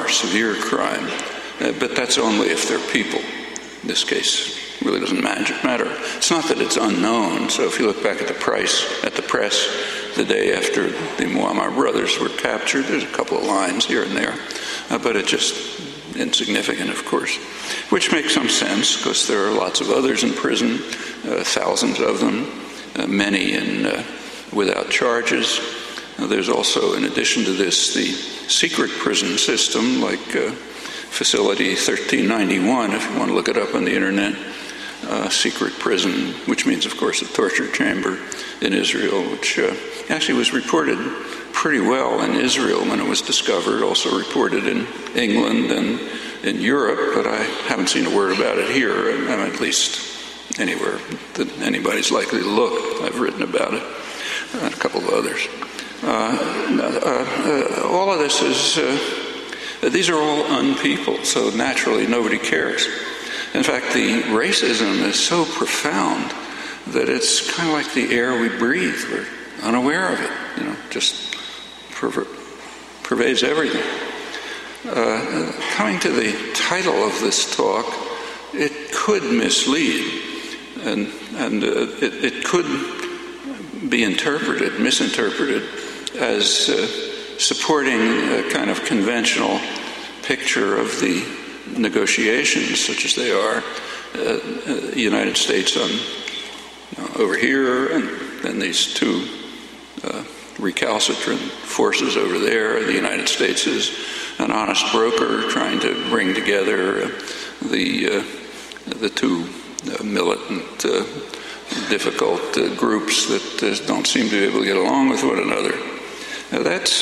more severe crime. But that's only if they're people. In this case, it really doesn't matter. It's not that it's unknown. So if you look back at the press the day after the Muammar brothers were captured, there's a couple of lines here and there, but it's just insignificant, of course, which makes some sense because there are lots of others in prison, thousands of them, many without charges. There's also, in addition to this, the secret prison system, like Facility 1391, if you want to look it up on the internet, secret prison, which means, of course, a torture chamber in Israel, which actually was reported pretty well in Israel when it was discovered, also reported in England and in Europe, but I haven't seen a word about it here, at least anywhere that anybody's likely to look. I've written about it, and a couple of others. All of this is, these are all unpeople, so naturally nobody cares. In fact, the racism is so profound that it's kind of like the air we breathe. We're unaware of it, just pervades everything. Coming to the title of this talk, it could mislead, and it could be misinterpreted as supporting a kind of conventional picture of the negotiations, such as they are, the United States over here, and then these two recalcitrant forces over there. The United States is an honest broker trying to bring together the two militant, difficult groups that don't seem to be able to get along with one another. Now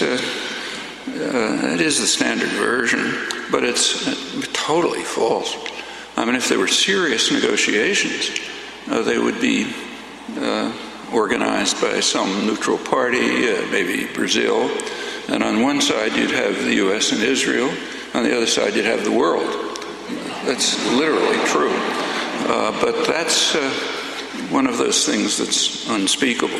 it is the standard version, but it's totally false. If there were serious negotiations, they would be organized by some neutral party, maybe Brazil, and on one side you'd have the U.S. and Israel, on the other side you'd have the world. That's literally true. But that's one of those things that's unspeakable.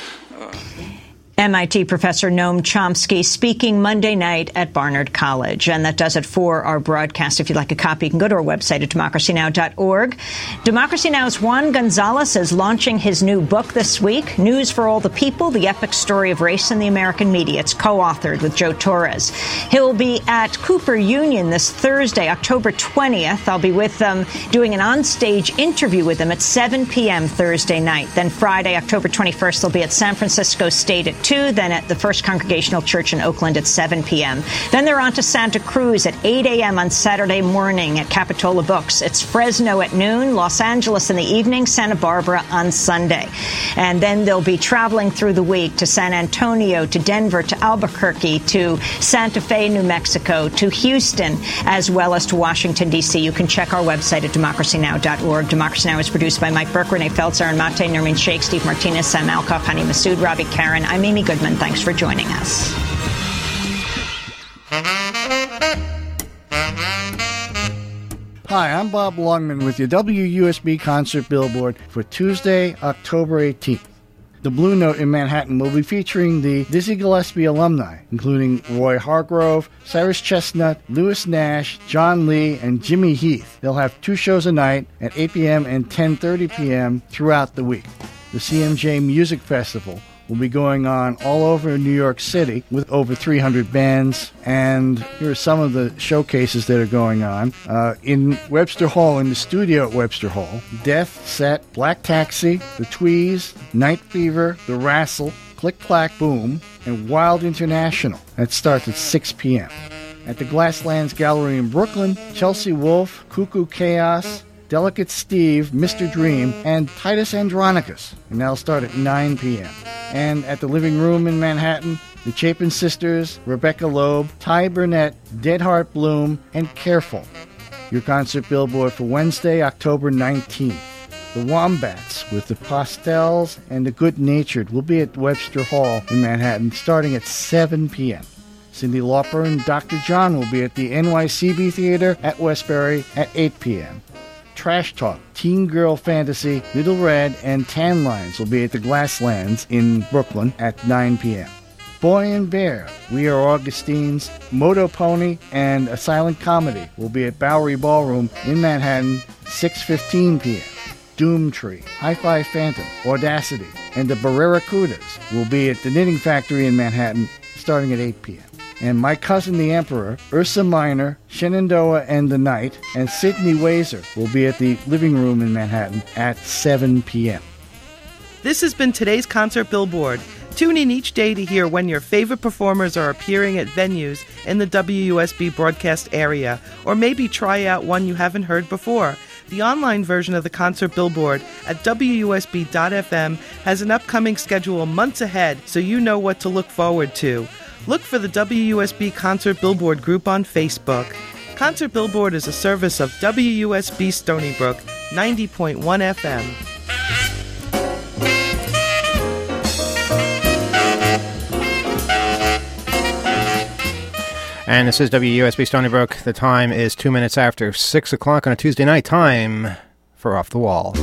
MIT professor Noam Chomsky speaking Monday night at Barnard College. And that does it for our broadcast. If you'd like a copy, you can go to our website at democracynow.org. Democracy Now's Juan Gonzalez is launching his new book this week, News for All the People, The Epic Story of Race in the American Media. It's co-authored with Joe Torres. He'll be at Cooper Union this Thursday, October 20th. I'll be with them doing an onstage interview with them at 7 p.m. Thursday night. Then Friday, October 21st, they'll be at San Francisco State at 2, then at the First Congregational Church in Oakland at 7 p.m. Then they're on to Santa Cruz at 8 a.m. on Saturday morning at Capitola Books. It's Fresno at noon, Los Angeles in the evening, Santa Barbara on Sunday. And then they'll be traveling through the week to San Antonio, to Denver, to Albuquerque, to Santa Fe, New Mexico, to Houston, as well as to Washington, D.C. You can check our website at democracynow.org. Democracy Now! Is produced by Mike Burke, Renee Feltz, Aaron Mate, Nermeen Sheikh, Steve Martinez, Sam Alcoff, Hani Massoud, Ravi Karen. I'm Amy Goodman. Thanks for joining us. Hi, I'm Bob Longman with your WUSB concert billboard for Tuesday, October 18th. The Blue Note in Manhattan will be featuring the Dizzy Gillespie alumni, including Roy Hargrove, Cyrus Chestnut, Lewis Nash, John Lee, and Jimmy Heath. They'll have 2 shows a night at 8 p.m. and 10:30 p.m. throughout the week. The CMJ Music Festival will be going on all over New York City with over 300 bands. And here are some of the showcases that are going on. In Webster Hall, in the studio at Webster Hall, Death, Set, Black Taxi, The Tweez, Night Fever, The Rassle, Click Clack Boom, and Wild International. That starts at 6 p.m. At the Glasslands Gallery in Brooklyn, Chelsea Wolfe, Cuckoo Chaos, Delicate Steve, Mr. Dream, and Titus Andronicus, and that'll start at 9 p.m. And at the Living Room in Manhattan, the Chapin Sisters, Rebecca Loeb, Ty Burnett, Dead Heart Bloom, and Careful. Your concert billboard for Wednesday, October 19th. The Wombats with the Pastels and the Good Natured will be at Webster Hall in Manhattan starting at 7 p.m. Cyndi Lauper and Dr. John will be at the NYCB Theater at Westbury at 8 p.m. Trash Talk, Teen Girl Fantasy, Little Red, and Tan Lines will be at the Glasslands in Brooklyn at 9 p.m. Boy and Bear, We Are Augustines, Moto Pony, and a silent comedy will be at Bowery Ballroom in Manhattan, 6:15 p.m. Doomtree, Hi-Fi Phantom, Audacity, and the Barracudas will be at the Knitting Factory in Manhattan starting at 8 p.m. And My Cousin the Emperor, Ursa Minor, Shenandoah and the Night, and Sidney Wazer will be at the Living Room in Manhattan at 7 p.m. This has been today's Concert Billboard. Tune in each day to hear when your favorite performers are appearing at venues in the WUSB broadcast area, or maybe try out one you haven't heard before. The online version of the Concert Billboard at WUSB.FM has an upcoming schedule months ahead, so you know what to look forward to. Look for the WUSB Concert Billboard group on Facebook. Concert Billboard is a service of WUSB Stony Brook, 90.1 FM. And this is WUSB Stony Brook. The time is 2 minutes after 6 o'clock on a Tuesday night. Time for Off the Wall.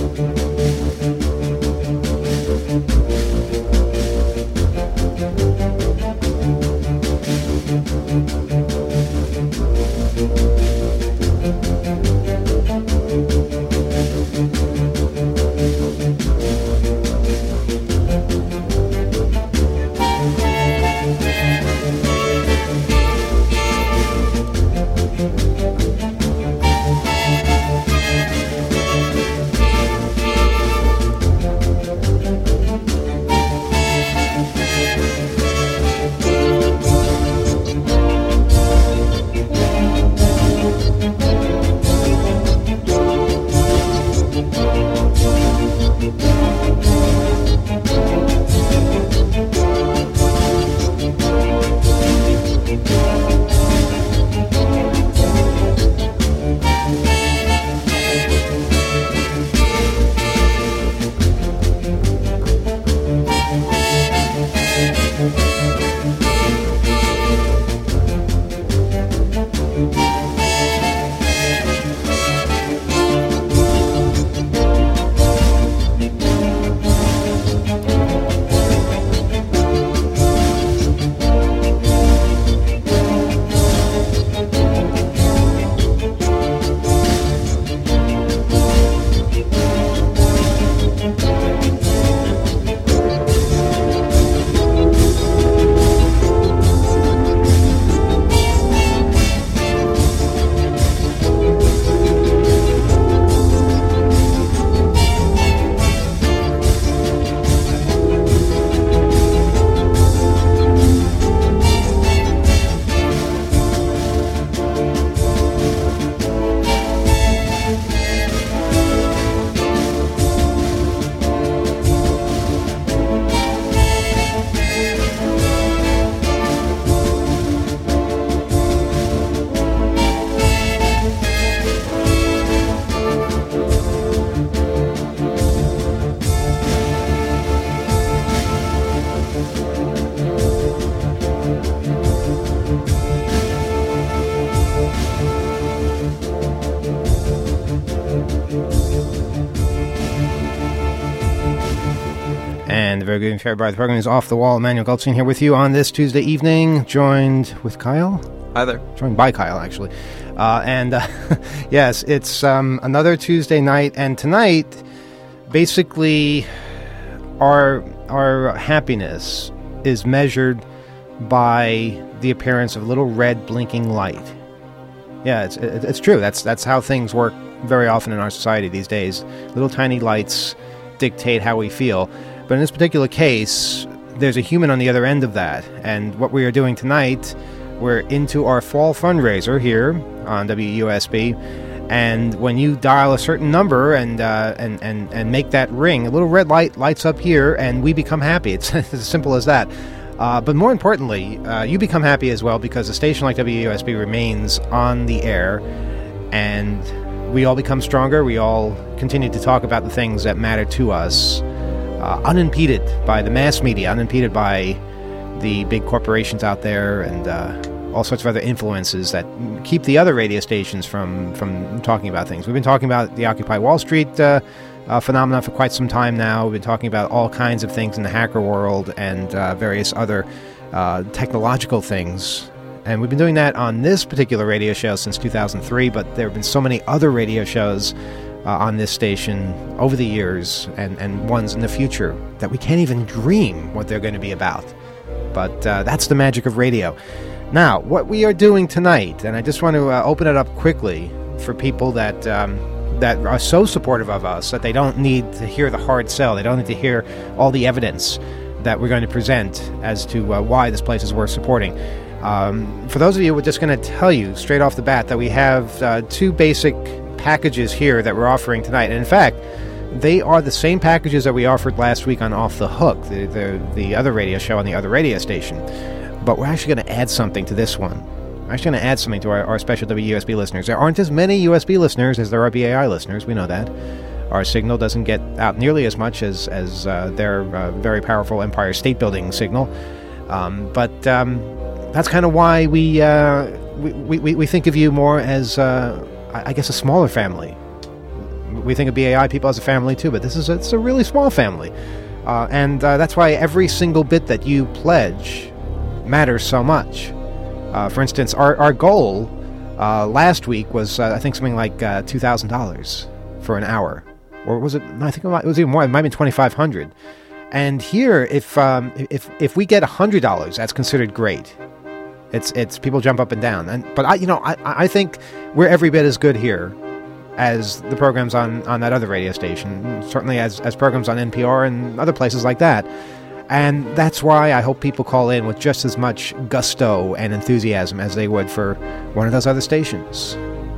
And the very good and fair part of the program is Off the Wall. Emmanuel Goldstein here with you on this Tuesday evening, joined with Kyle. Hi there. Joined by Kyle, actually. Yes, it's another Tuesday night, and tonight, basically, our happiness is measured by the appearance of a little red blinking light. Yeah, it's true. That's how things work very often in our society these days. Little tiny lights dictate how we feel. But in this particular case, there's a human on the other end of that. And what we are doing tonight, we're into our fall fundraiser here on WUSB. And when you dial a certain number and make that ring, a little red light lights up here, and we become happy. It's as simple as that. But more importantly, you become happy as well because a station like WUSB remains on the air, and we all become stronger. We all continue to talk about the things that matter to us, unimpeded by the mass media, unimpeded by the big corporations out there, and all sorts of other influences that keep the other radio stations from talking about things. We've been talking about the Occupy Wall Street phenomenon for quite some time now. We've been talking about all kinds of things in the hacker world and various other technological things. And we've been doing that on this particular radio show since 2003, but there have been so many other radio shows on this station over the years, and ones in the future that we can't even dream what they're going to be about. But that's the magic of radio. Now, what we are doing tonight, and I just want to open it up quickly for people that are so supportive of us that they don't need to hear the hard sell, they don't need to hear all the evidence that we're going to present as to why this place is worth supporting. For those of you, we're just going to tell you straight off the bat that we have two basic packages here that we're offering tonight. And in fact, they are the same packages that we offered last week on Off the Hook, the other radio show on the other radio station. But we're actually going to add something to this one. We're actually going to add something to our special WUSB listeners. There aren't as many USB listeners as there are BAI listeners. We know that. Our signal doesn't get out nearly as much as their very powerful Empire State Building signal. But that's kind of why we think of you more as, I guess, a smaller family. We think of BAI people as a family too, but it's a really small family. And that's why every single bit that you pledge matters so much. For instance, our goal last week was, I think, something like $2,000 for an hour. Or was it? I think it was even more. It might have been $2,500. And here, if we get $100, that's considered great. It's people jump up and down. But I think we're every bit as good here as the programs on that other radio station. Certainly as programs on NPR and other places like that. And that's why I hope people call in with just as much gusto and enthusiasm as they would for one of those other stations.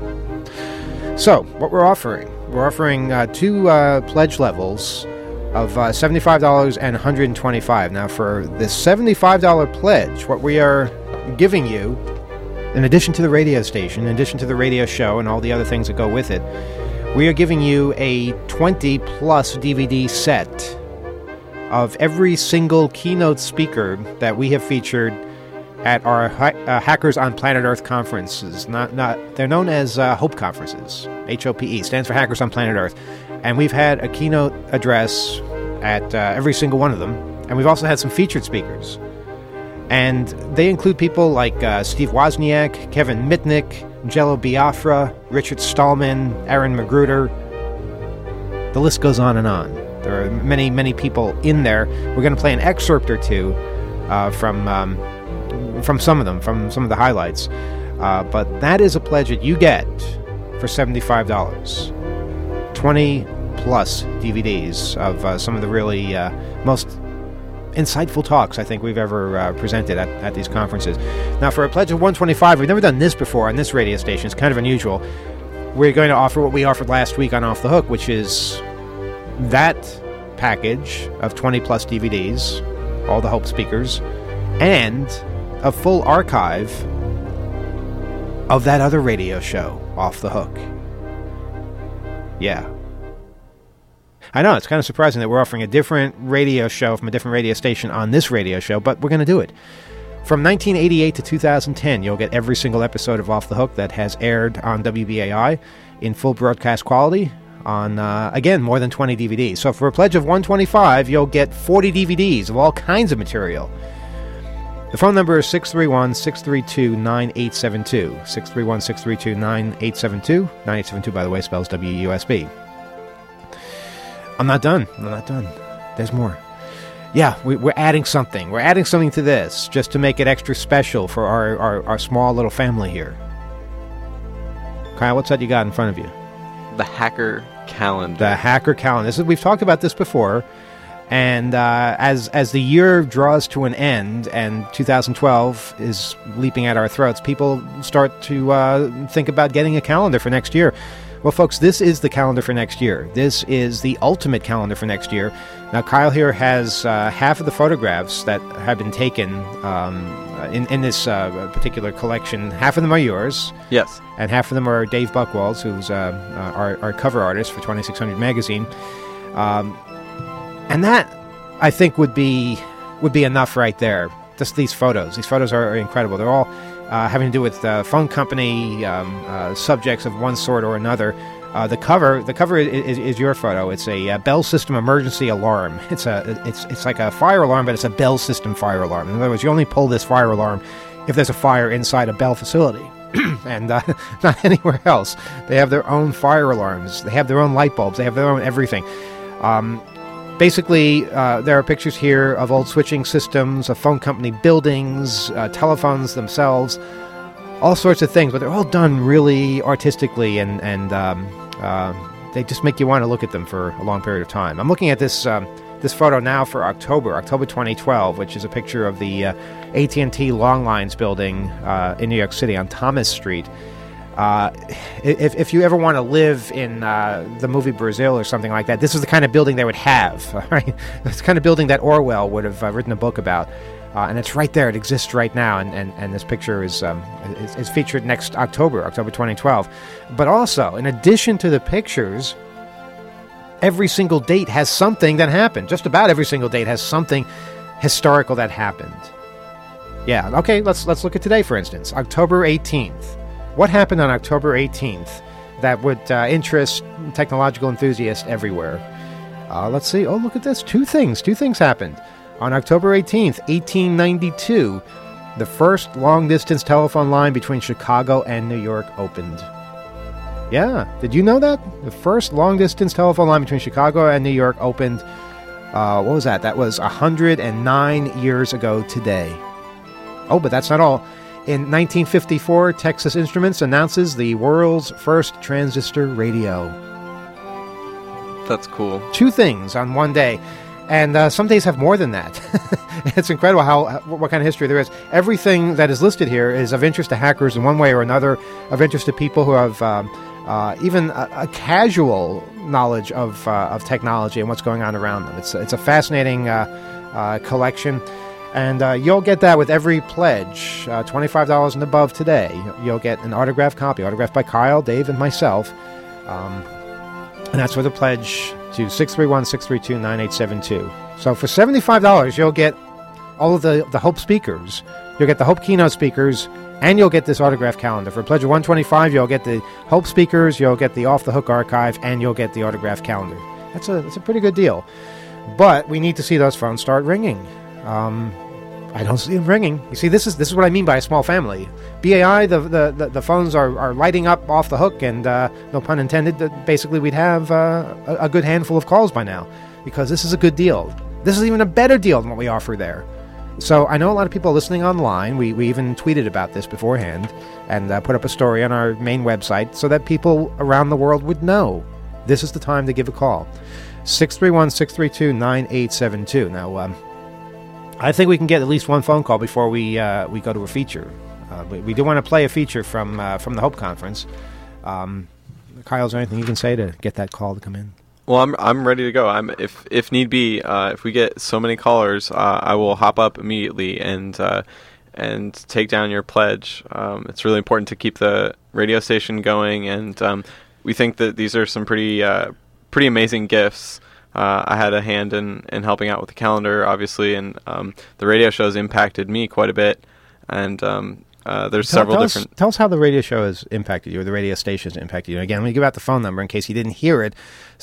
So, what we're offering two pledge levels of $75 and $125. Now, for this $75 pledge, what we are giving you, in addition to the radio station, in addition to the radio show and all the other things that go with it, we are giving you a 20-plus DVD set of every single keynote speaker that we have featured at our Hackers on Planet Earth conferences. They're known as HOPE conferences. HOPE stands for Hackers on Planet Earth. And we've had a keynote address at every single one of them. And we've also had some featured speakers. And they include people like Steve Wozniak, Kevin Mitnick, Jello Biafra, Richard Stallman, Aaron Magruder. The list goes on and on. There are many, many people in there. We're going to play an excerpt or two from some of them, from some of the highlights. But that is a pledge that you get for $75. 20-plus DVDs of some of the really most insightful talks I think we've ever presented at these conferences. Now, for a pledge of $125, we've never done this before on this radio station. It's kind of unusual. We're going to offer what we offered last week on Off the Hook, which is that package of 20-plus DVDs, all the HOPE speakers, and a full archive of that other radio show, Off the Hook. Yeah. I know, it's kind of surprising that we're offering a different radio show from a different radio station on this radio show, but we're going to do it. From 1988 to 2010, you'll get every single episode of Off the Hook that has aired on WBAI in full broadcast quality on, again, more than 20 DVDs. So for a pledge of $125, you'll get 40 DVDs of all kinds of material. The phone number is 631-632-9872. 631-632-9872. 9872, by the way, spells WUSB. I'm not done. There's more. Yeah, we're adding something. We're adding something to this just to make it extra special for our small little family here. Kyle, what's that you got in front of you? The Hacker Calendar. The Hacker Calendar. We've talked about this before. And as the year draws to an end and 2012 is leaping at our throats, people start to think about getting a calendar for next year. Well, folks, this is the calendar for next year. This is the ultimate calendar for next year. Now, Kyle here has half of the photographs that have been taken in this particular collection. Half of them are yours. Yes. And half of them are Dave Buchwald's, who's our cover artist for 2600 Magazine. And that, I think, would be enough right there. Just these photos. These photos are incredible. They're all having to do with phone company subjects of one sort or another. The cover is your photo. It's a Bell System emergency alarm. It's like a fire alarm, but it's a Bell System fire alarm. In other words, you only pull this fire alarm if there's a fire inside a Bell facility, and not anywhere else. They have their own fire alarms. They have their own light bulbs. They have their own everything. Basically, there are pictures here of old switching systems, of phone company buildings, telephones themselves, all sorts of things, but they're all done really artistically, and they just make you want to look at them for a long period of time. I'm looking at this photo now for October 2012, which is a picture of the AT&T Long Lines building in New York City on Thomas Street. If you ever want to live in the movie Brazil or something like that, this is the kind of building they would have. Right? It's the kind of building that Orwell would have written a book about. And it's right there. It exists right now. And this picture is featured next October 2012. But also, in addition to the pictures, every single date has something that happened. Just about every single date has something historical that happened. Yeah, okay, let's look at today, for instance. October 18th. What happened on October 18th that would interest technological enthusiasts everywhere? Let's see. Oh, look at this. Two things happened. On October 18th, 1892, the first long-distance telephone line between Chicago and New York opened. Yeah, did you know that? The first long-distance telephone line between Chicago and New York opened, what was that? That was 109 years ago today. Oh, but that's not all. In 1954, Texas Instruments announces the world's first transistor radio. That's cool. Two things on one day. And some days have more than that. It's incredible what kind of history there is. Everything that is listed here is of interest to hackers in one way or another, of interest to people who have even a casual knowledge of technology and what's going on around them. It's a fascinating collection. And you'll get that with every pledge, $25 and above today. You'll get an autographed copy, autographed by Kyle, Dave, and myself. And that's with a pledge to 631-632-9872. So for $75, you'll get all of the Hope speakers. You'll get the Hope keynote speakers, and you'll get this autographed calendar. For a pledge of $125, you'll get the Hope speakers, you'll get the Off the Hook archive, and you'll get the autographed calendar. That's a pretty good deal. But we need to see those phones start ringing. I don't see them ringing. You see, this is what I mean by a small family. BAI, the phones are lighting up Off the Hook, and no pun intended, basically we'd have a good handful of calls by now, because this is a good deal. This is even a better deal than what we offer there. So I know a lot of people are listening online. We even tweeted about this beforehand and put up a story on our main website so that people around the world would know this is the time to give a call. 631-632-9872. Now, I think we can get at least one phone call before we go to a feature. We do want to play a feature from the Hope Conference. Kyle, is there anything you can say to get that call to come in? Well, I'm ready to go. If need be, if we get so many callers, I will hop up immediately and take down your pledge. It's really important to keep the radio station going, and we think that these are some pretty amazing gifts. I had a hand in helping out with the calendar, obviously, and the radio show has impacted me quite a bit. And there's several different... Tell us how the radio show has impacted you, or the radio station has impacted you. And again, let me give out the phone number in case you didn't hear it,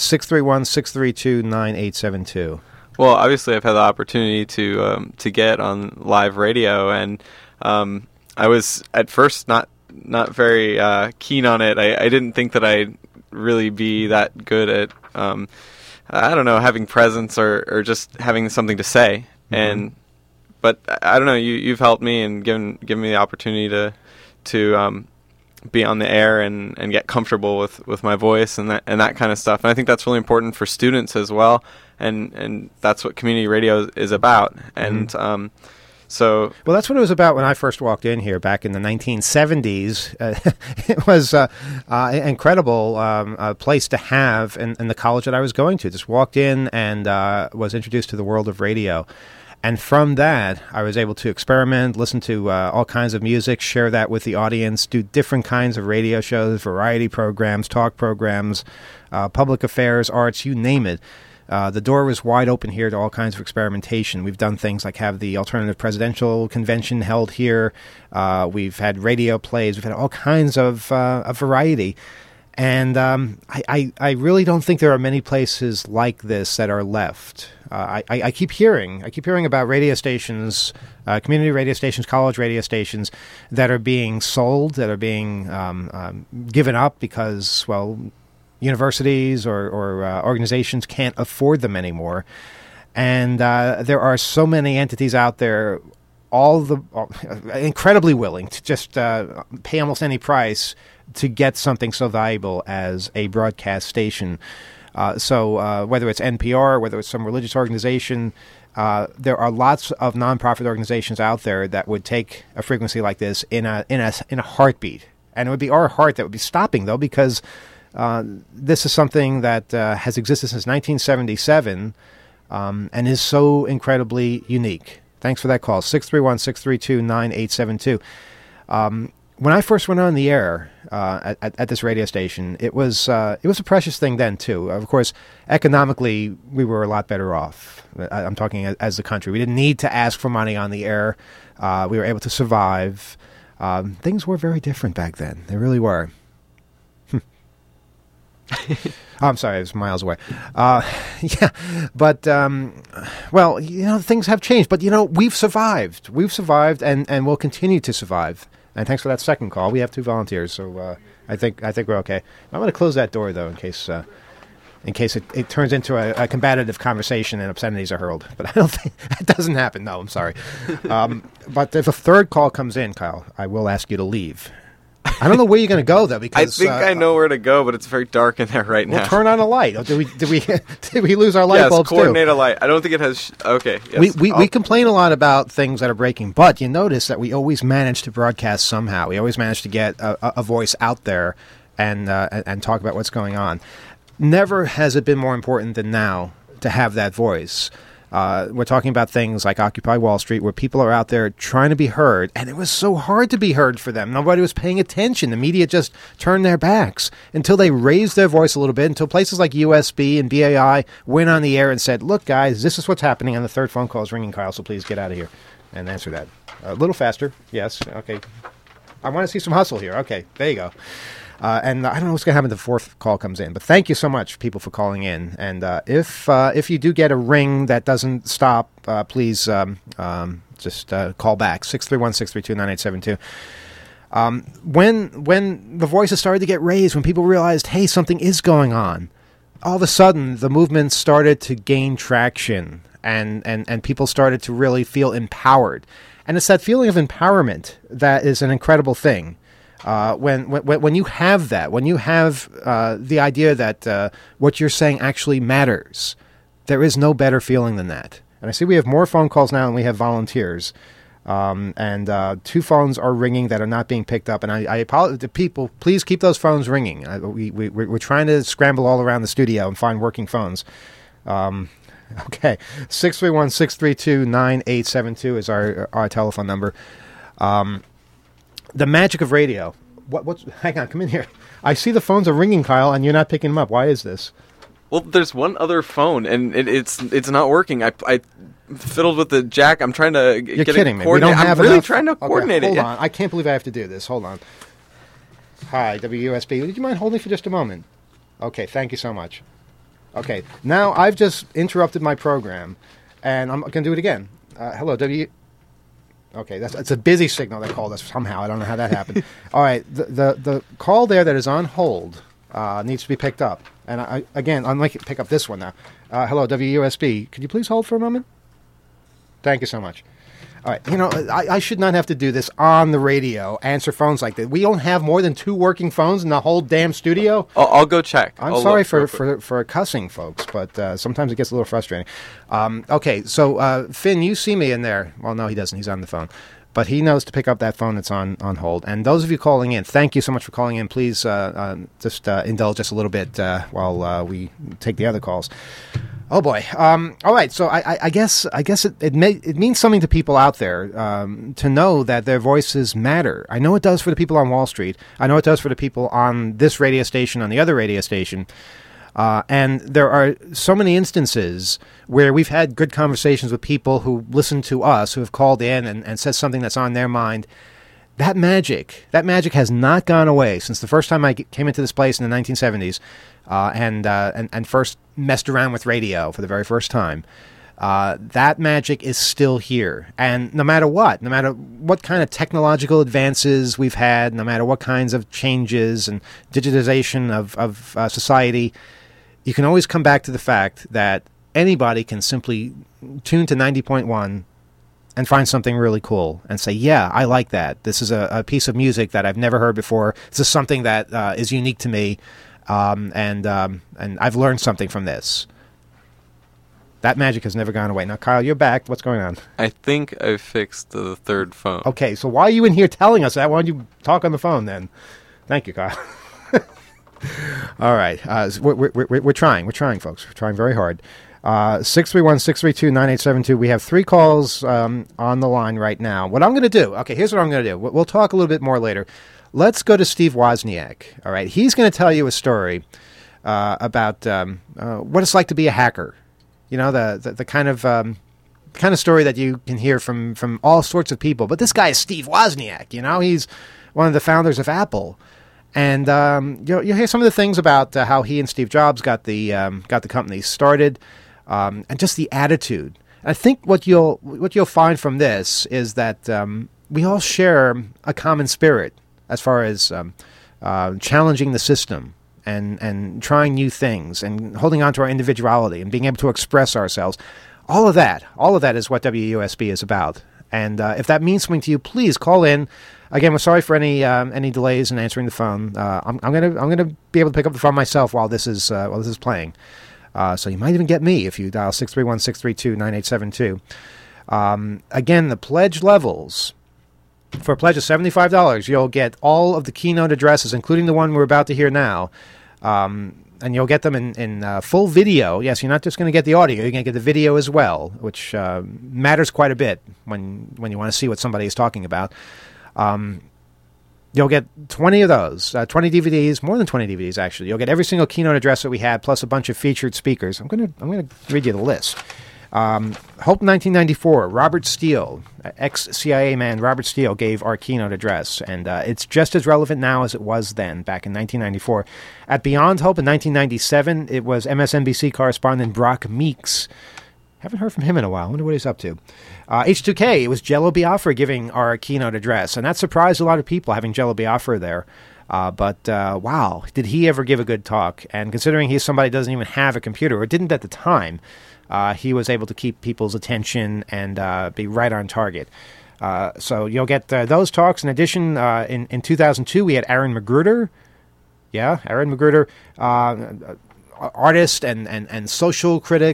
631-632-9872. Well, obviously, I've had the opportunity to get on live radio, and I was at first not very keen on it. I didn't think that I'd really be that good at... I don't know, having presence or just having something to say. Mm-hmm. But I don't know, you've helped me and given me the opportunity to be on the air and get comfortable with my voice and that kind of stuff. And I think that's really important for students as well. And that's what community radio is about. And well, that's what it was about when I first walked in here back in the 1970s. It was an incredible place to have in the college that I was going to. Just walked in and was introduced to the world of radio. And from that, I was able to experiment, listen to all kinds of music, share that with the audience, do different kinds of radio shows, variety programs, talk programs, public affairs, arts, you name it. The door was wide open here to all kinds of experimentation. We've done things like have the Alternative Presidential Convention held here. We've had radio plays. We've had all kinds of variety. And I really don't think there are many places like this that are left. I keep hearing about radio stations, community radio stations, college radio stations that are being sold, that are being given up because, well, universities or organizations can't afford them anymore. And there are so many entities out there, incredibly willing to just pay almost any price to get something so valuable as a broadcast station. So whether it's NPR, whether it's some religious organization, there are lots of nonprofit organizations out there that would take a frequency like this in a heartbeat, and it would be our heart that would be stopping, though, because this is something that has existed since 1977 and is so incredibly unique. Thanks for that call, 631-632-9872. When I first went on the air at this radio station, it was a precious thing then too. Of course, economically, we were a lot better off. I'm talking as the country. We didn't need to ask for money on the air. We were able to survive. Things were very different back then. They really were. I'm sorry, I was miles away. Yeah, but, well, things have changed. But, we've survived. We've survived and we'll continue to survive. And thanks for that second call. We have 2 volunteers, so I think we're okay. I'm going to close that door, though, in case it turns into a combative conversation and obscenities are hurled. But I don't think that doesn't happen. No, I'm sorry. But if a third call comes in, Kyle, I will ask you to leave. I don't know where you're going to go, though, because I think I know where to go, but it's very dark in there right now. We'll turn on a light. Oh, did we lose our light bulbs too? Yes, coordinate a light. I don't think it has. Okay. Yes. We complain a lot about things that are breaking, but you notice that we always manage to broadcast somehow. We always manage to get a voice out there and talk about what's going on. Never has it been more important than now to have that voice. We're talking about things like Occupy Wall Street, where people are out there trying to be heard, and it was so hard to be heard for them. Nobody was paying attention. The media just turned their backs until they raised their voice a little bit, until places like USB and BAI went on the air and said, look, guys, this is what's happening, and the third phone call is ringing, Kyle, so please get out of here and answer that. A little faster. Yes. Okay. I want to see some hustle here. Okay. There you go. And I don't know what's going to happen if the fourth call comes in. But thank you so much, people, for calling in. And if you do get a ring that doesn't stop, please just call back, 631-632-9872. When the voices started to get raised, when people realized, hey, something is going on, all of a sudden the movement started to gain traction, and people started to really feel empowered. And it's that feeling of empowerment that is an incredible thing. When you have that, when you have the idea that what you're saying actually matters, there is no better feeling than that. And I see we have more phone calls now than we have volunteers. And 2 phones are ringing that are not being picked up. And I apologize to people. Please keep those phones ringing. We're trying to scramble all around the studio and find working phones. Okay, 631-632-9872 is our telephone number. The magic of radio. Hang on, come in here. I see the phones are ringing, Kyle, and you're not picking them up. Why is this? Well, there's one other phone, and it's not working. I fiddled with the jack. I'm trying to You're kidding me. We don't have I'm really enough. Trying to coordinate hold on. I can't believe I have to do this. Hold on. Hi, WUSB. Would you mind holding for just a moment? Okay, thank you so much. Okay, now I've just interrupted my program, and I'm going to do it again. Hello, Okay, it's a busy signal that called us somehow. I don't know how that happened. All right, the call there that is on hold needs to be picked up. And I'd like to pick up this one now. Hello, WUSB. Could you please hold for a moment? Thank you so much. All right, I should not have to do this on the radio, answer phones like that. We don't have more than 2 working phones in the whole damn studio. I'll go check. I'm sorry for cussing, folks, but sometimes it gets a little frustrating. Okay, so Finn, you see me in there. Well, no, he doesn't. He's on the phone. But he knows to pick up that phone that's on hold. And those of you calling in, thank you so much for calling in. Please just indulge us a little bit while we take the other calls. Oh boy! All right, so I guess it means something to people out there to know that their voices matter. I know it does for the people on Wall Street. I know it does for the people on this radio station, on the other radio station. And there are so many instances where we've had good conversations with people who listen to us, who have called in and said something that's on their mind. That magic has not gone away since the first time I came into this place in the 1970s and first messed around with radio for the very first time. That magic is still here. And no matter what kind of technological advances we've had, no matter what kinds of changes and digitization of society, you can always come back to the fact that anybody can simply tune to 90.1 and find something really cool and say, yeah, I like that. This is a piece of music that I've never heard before. This is something that is unique to me, and I've learned something from this. That magic has never gone away. Now, Kyle, you're back. What's going on? I think I fixed the third phone. Okay, so why are you in here telling us that? Why don't you talk on the phone then? Thank you, Kyle. All right. We're trying. We're trying, folks. We're trying very hard. 631-632-9872. We have 3 calls on the line right now. What I'm going to do, okay, here's what I'm going to do. We'll talk a little bit more later. Let's go to Steve Wozniak. All right. He's going to tell you a story about what it's like to be a hacker. You know, the kind of story that you can hear from all sorts of people. But this guy is Steve Wozniak. You know, he's one of the founders of Apple, and you'll hear some of the things about how he and Steve Jobs got the company started, and just the attitude. I think what you'll find from this is that we all share a common spirit as far as challenging the system. And trying new things and holding on to our individuality and being able to express ourselves. All of that is what WUSB is about. And if that means something to you, please call in. Again, we're sorry for any delays in answering the phone. I'm gonna be able to pick up the phone myself while this is playing. So you might even get me if you dial 631-632-9872. Again, the pledge levels. For a pledge of $75, you'll get all of the keynote addresses, including the one we're about to hear now. And you'll get them in full video. Yes, you're not just going to get the audio. You're going to get the video as well, which matters quite a bit when you want to see what somebody is talking about. You'll get 20 of those, 20 DVDs, more than 20 DVDs, actually. You'll get every single keynote address that we had, plus a bunch of featured speakers. I'm going to read you the list. Hope 1994, Robert Steele, ex-CIA man Robert Steele gave our keynote address, and it's just as relevant now as it was then, back in 1994. At Beyond Hope in 1997, it was MSNBC correspondent Brock Meeks. Haven't heard from him in a while. I wonder what he's up to. H2K, it was Jello Biafra giving our keynote address, and that surprised a lot of people, having Jello Biafra there. But wow, did he ever give a good talk? And considering he's somebody who doesn't even have a computer, or didn't at the time, he was able to keep people's attention and be right on target. So you'll get those talks. In addition, in 2002, we had Aaron McGruder. Yeah, Aaron McGruder, artist and social critic.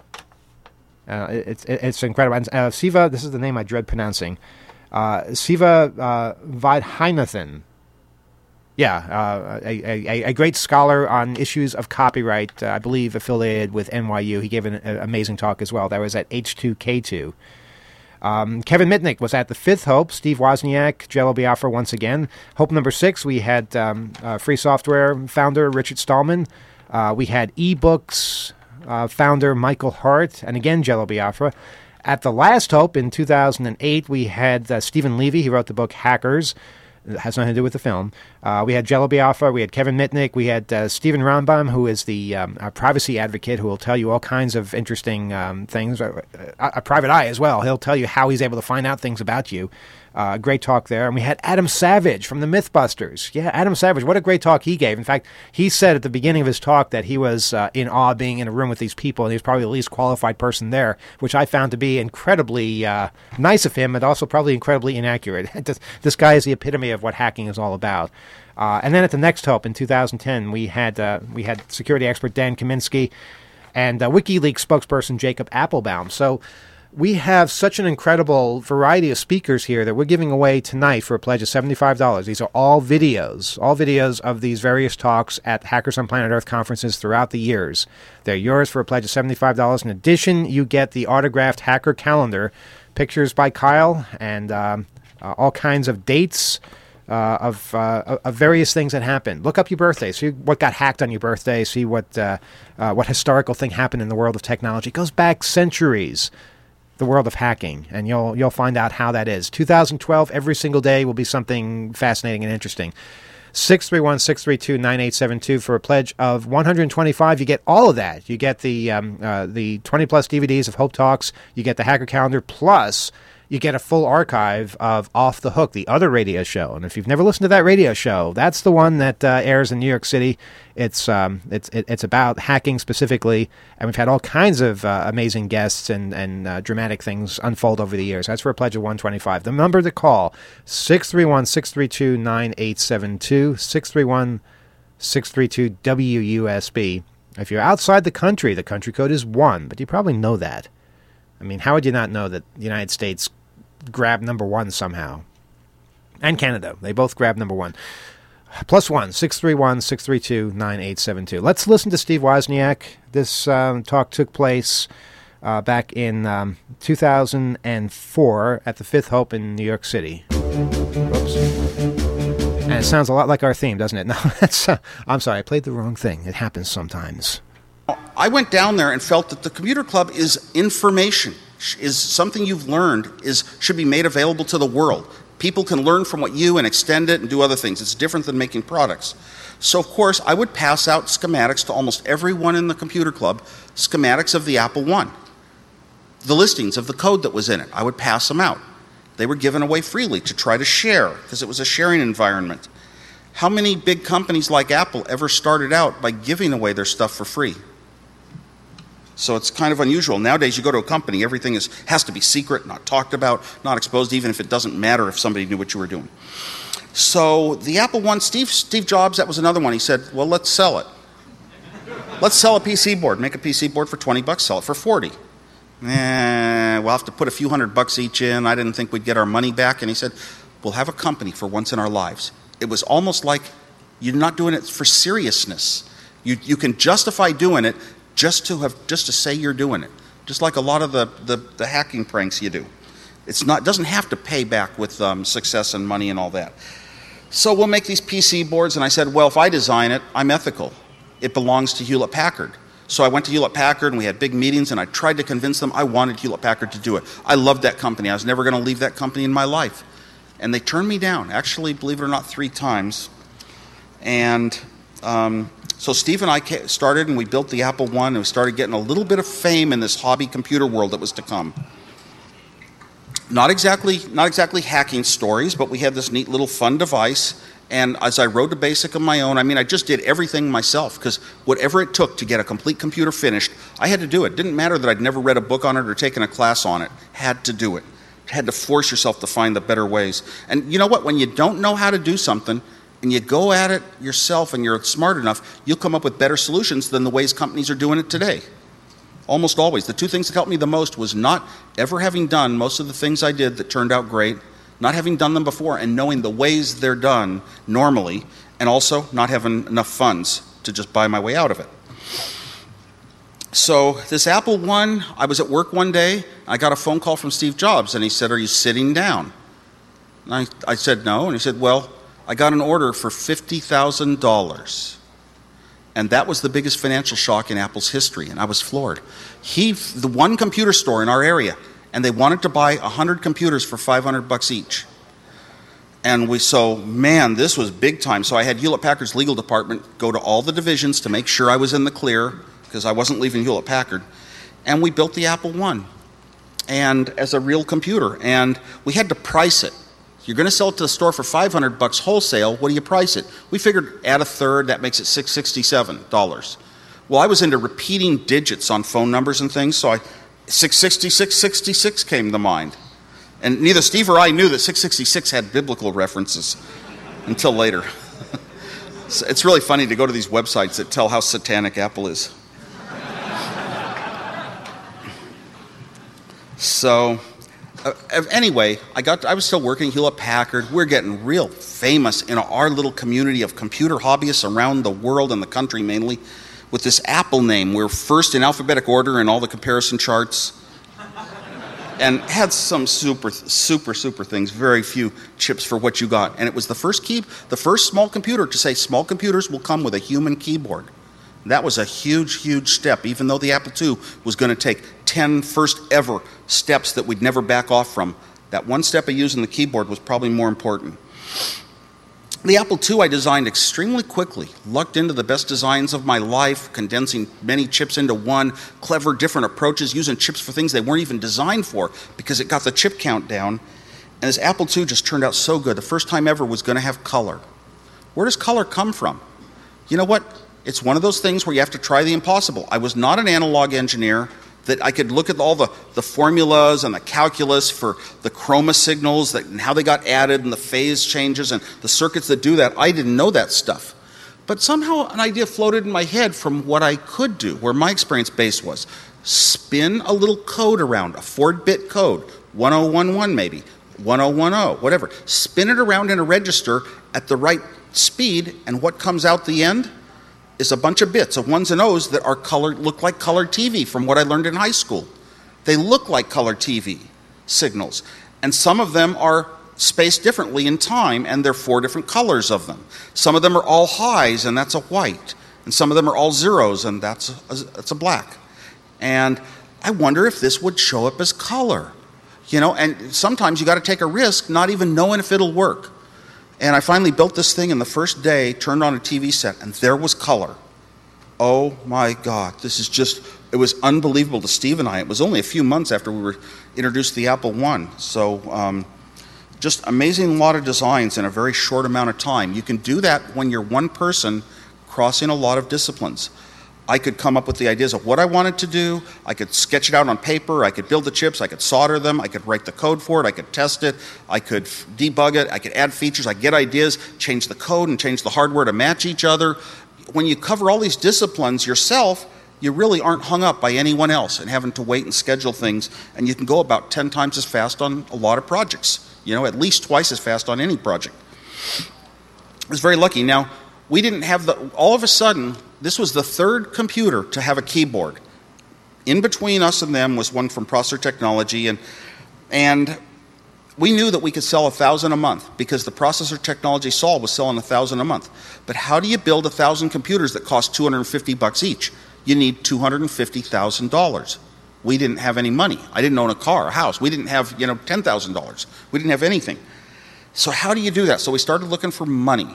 It's incredible. And Siva, this is the name I dread pronouncing. Siva Vaidhanathan. Yeah, a great scholar on issues of copyright, I believe affiliated with NYU. He gave an amazing talk as well. That was at H2K2. Kevin Mitnick was at the Fifth Hope. Steve Wozniak, Jello Biafra once again. Hope number 6, we had Free Software founder Richard Stallman. We had eBooks founder Michael Hart, and again Jello Biafra. At the last Hope in 2008, we had Stephen Levy. He wrote the book Hackers. It has nothing to do with the film. We had Jello Biafra, we had Kevin Mitnick, we had Stephen Rambam, who is the privacy advocate who will tell you all kinds of interesting things. A private eye as well. He'll tell you how he's able to find out things about you. Great talk there. And we had Adam Savage from the Mythbusters. Yeah, Adam Savage, what a great talk he gave. In fact, he said at the beginning of his talk that he was in awe being in a room with these people, and he was probably the least qualified person there, which I found to be incredibly nice of him, and also probably incredibly inaccurate. This guy is the epitome of what hacking is all about. And then at the next Hope in 2010, we had security expert Dan Kaminsky and WikiLeaks spokesperson Jacob Appelbaum. So we have such an incredible variety of speakers here that we're giving away tonight for a pledge of $75. These are all videos of these various talks at Hackers on Planet Earth conferences throughout the years. They're yours for a pledge of $75. In addition, you get the autographed hacker calendar, pictures by Kyle, and all kinds of dates of various things that happened. Look up your birthday. See what got hacked on your birthday. See what historical thing happened in the world of technology. It goes back centuries. the world of hacking, and you'll find out how that is. 2012, every single day will be something fascinating and interesting. 631-632-9872 for a pledge of $125. You get all of that. You get the 20-plus DVDs of Hope Talks. You get the Hacker Calendar, plus you get a full archive of Off the Hook, the other radio show. And if you've never listened to that radio show, that's the one that airs in New York City. It's about hacking specifically, and we've had all kinds of amazing guests and dramatic things unfold over the years. That's for a pledge of $125. The number to call, 631-632-9872, 632-WUSB. If you're outside the country code is 1, but you probably know that. I mean, how would you not know that the United States grabbed number 1 somehow? And Canada. They both grabbed number 1. +1, 631-632-9872. Let's listen to Steve Wozniak. This talk took place back in 2004 at the Fifth Hope in New York City. Oops. And it sounds a lot like our theme, doesn't it? No, that's. I'm sorry, I played the wrong thing. It happens sometimes. I went down there and felt that the computer club is information, is something you've learned, should be made available to the world. People can learn from what you and extend it and do other things. It's different than making products. So, of course, I would pass out schematics to almost everyone in the computer club, schematics of the Apple I. The listings of the code that was in it, I would pass them out. They were given away freely to try to share, because it was a sharing environment. How many big companies like Apple ever started out by giving away their stuff for free? So it's kind of unusual. Nowadays, you go to a company, everything has to be secret, not talked about, not exposed, even if it doesn't matter if somebody knew what you were doing. So the Apple I, Steve Jobs, that was another one. He said, well, let's sell it. Let's sell a PC board. Make a PC board for $20, sell it for $40. We'll have to put a few $100 each in. I didn't think we'd get our money back. And he said, we'll have a company for once in our lives. It was almost like you're not doing it for seriousness. You can justify doing it just to say you're doing it, just like a lot of the hacking pranks you do. It doesn't have to pay back with success and money and all that. So we'll make these PC boards, and I said, well, if I design it, I'm ethical. It belongs to Hewlett-Packard. So I went to Hewlett-Packard, and we had big meetings, and I tried to convince them I wanted Hewlett-Packard to do it. I loved that company. I was never going to leave that company in my life. And they turned me down, actually, believe it or not, 3 times. And so Steve and I started, and we built the Apple I, and we started getting a little bit of fame in this hobby computer world that was to come. Not exactly hacking stories, but we had this neat little fun device. And as I wrote a BASIC of my own, I just did everything myself, because whatever it took to get a complete computer finished, I had to do it. It didn't matter that I'd never read a book on it or taken a class on it. Had to do it. Had to force yourself to find the better ways. And you know what? When you don't know how to do something, and you go at it yourself and you're smart enough, you'll come up with better solutions than the ways companies are doing it today. Almost always. The 2 things that helped me the most was not ever having done most of the things I did that turned out great, not having done them before and knowing the ways they're done normally, and also not having enough funds to just buy my way out of it. So this Apple I was at work one day, I got a phone call from Steve Jobs, and he said, are you sitting down? And I said no, and he said, well, I got an order for $50,000. And that was the biggest financial shock in Apple's history, and I was floored. The one computer store in our area, and they wanted to buy 100 computers for $500 each. And this was big time. So I had Hewlett-Packard's legal department go to all the divisions to make sure I was in the clear, because I wasn't leaving Hewlett-Packard. And we built the Apple I, and as a real computer, and we had to price it. You're going to sell it to the store for $500 wholesale. What do you price it? We figured add a third, that makes it $667. Well, I was into repeating digits on phone numbers and things, so 666 came to mind. And neither Steve or I knew that 666 had biblical references until later. It's really funny to go to these websites that tell how satanic Apple is. So anyway, I was still working at Hewlett-Packard. We're getting real famous in our little community of computer hobbyists around the world and the country mainly with this Apple name. We're first in alphabetic order in all the comparison charts, and had some super things, very few chips for what you got. And it was the first small computer to say small computers will come with a human keyboard. That was a huge, huge step, even though the Apple II was going to take 10 first ever steps that we'd never back off from. That one step of using the keyboard was probably more important. The Apple II I designed extremely quickly, lucked into the best designs of my life, condensing many chips into one, clever different approaches, using chips for things they weren't even designed for because it got the chip count down. And this Apple II just turned out so good. The first time ever was going to have color. Where does color come from? You know what? It's one of those things where you have to try the impossible. I was not an analog engineer that I could look at all the formulas and the calculus for the chroma signals and how they got added and the phase changes and the circuits that do that. I didn't know that stuff. But somehow an idea floated in my head from what I could do, where my experience base was. Spin a little code around, a 4-bit code, 1011 maybe, 1010, whatever. Spin it around in a register at the right speed, and what comes out the end is a bunch of bits of ones and O's that are colored, look like colored TV from what I learned in high school. They look like colored TV signals. And some of them are spaced differently in time, and there are 4 different colors of them. Some of them are all highs, and that's a white. And some of them are all zeros, and that's a black. And I wonder if this would show up as color. You know, and sometimes you got to take a risk not even knowing if it'll work. And I finally built this thing in the first day, turned on a TV set, and there was color. Oh my God, it was unbelievable to Steve and I. It was only a few months after we were introduced to the Apple I. So just amazing lot of designs in a very short amount of time. You can do that when you're one person crossing a lot of disciplines. I could come up with the ideas of what I wanted to do. I could sketch it out on paper. I could build the chips. I could solder them. I could write the code for it. I could test it. I could debug it. I could add features. I could get ideas, change the code, and change the hardware to match each other. When you cover all these disciplines yourself, you really aren't hung up by anyone else and having to wait and schedule things. And you can go about 10 times as fast on a lot of projects. You know, at least twice as fast on any project. I was very lucky. Now, we didn't have all of a sudden, this was the 3rd computer to have a keyboard. In between us and them was one from Processor Technology, and we knew that we could sell 1,000 a month because the Processor Technology Sol was selling 1,000 a month. But how do you build 1,000 computers that cost $250 each? You need $250,000. We didn't have any money. I didn't own a car, a house. We didn't have, $10,000. We didn't have anything. So how do you do that? So we started looking for money.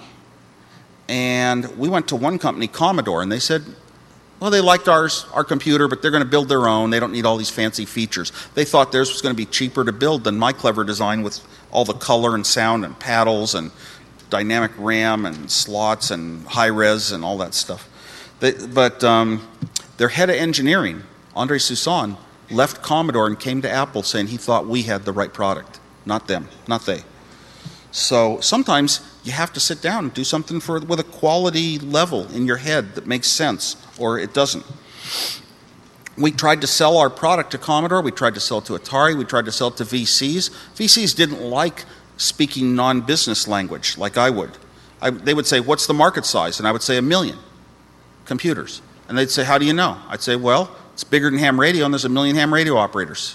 And we went to one company, Commodore, and they said, well, they liked our computer, but they're going to build their own. They don't need all these fancy features. They thought theirs was going to be cheaper to build than my clever design with all the color and sound and paddles and dynamic RAM and slots and high res and all that stuff. But their head of engineering, Andre Soussan, left Commodore and came to Apple saying he thought we had the right product, not them, not they. So sometimes you have to sit down and do something with a quality level in your head that makes sense, or it doesn't. We tried to sell our product to Commodore. We tried to sell it to Atari. We tried to sell it to VCs. VCs didn't like speaking non-business language like I would. They would say, what's the market size? And I would say 1 million computers. And they'd say, how do you know? I'd say, well, it's bigger than ham radio, and there's 1 million ham radio operators.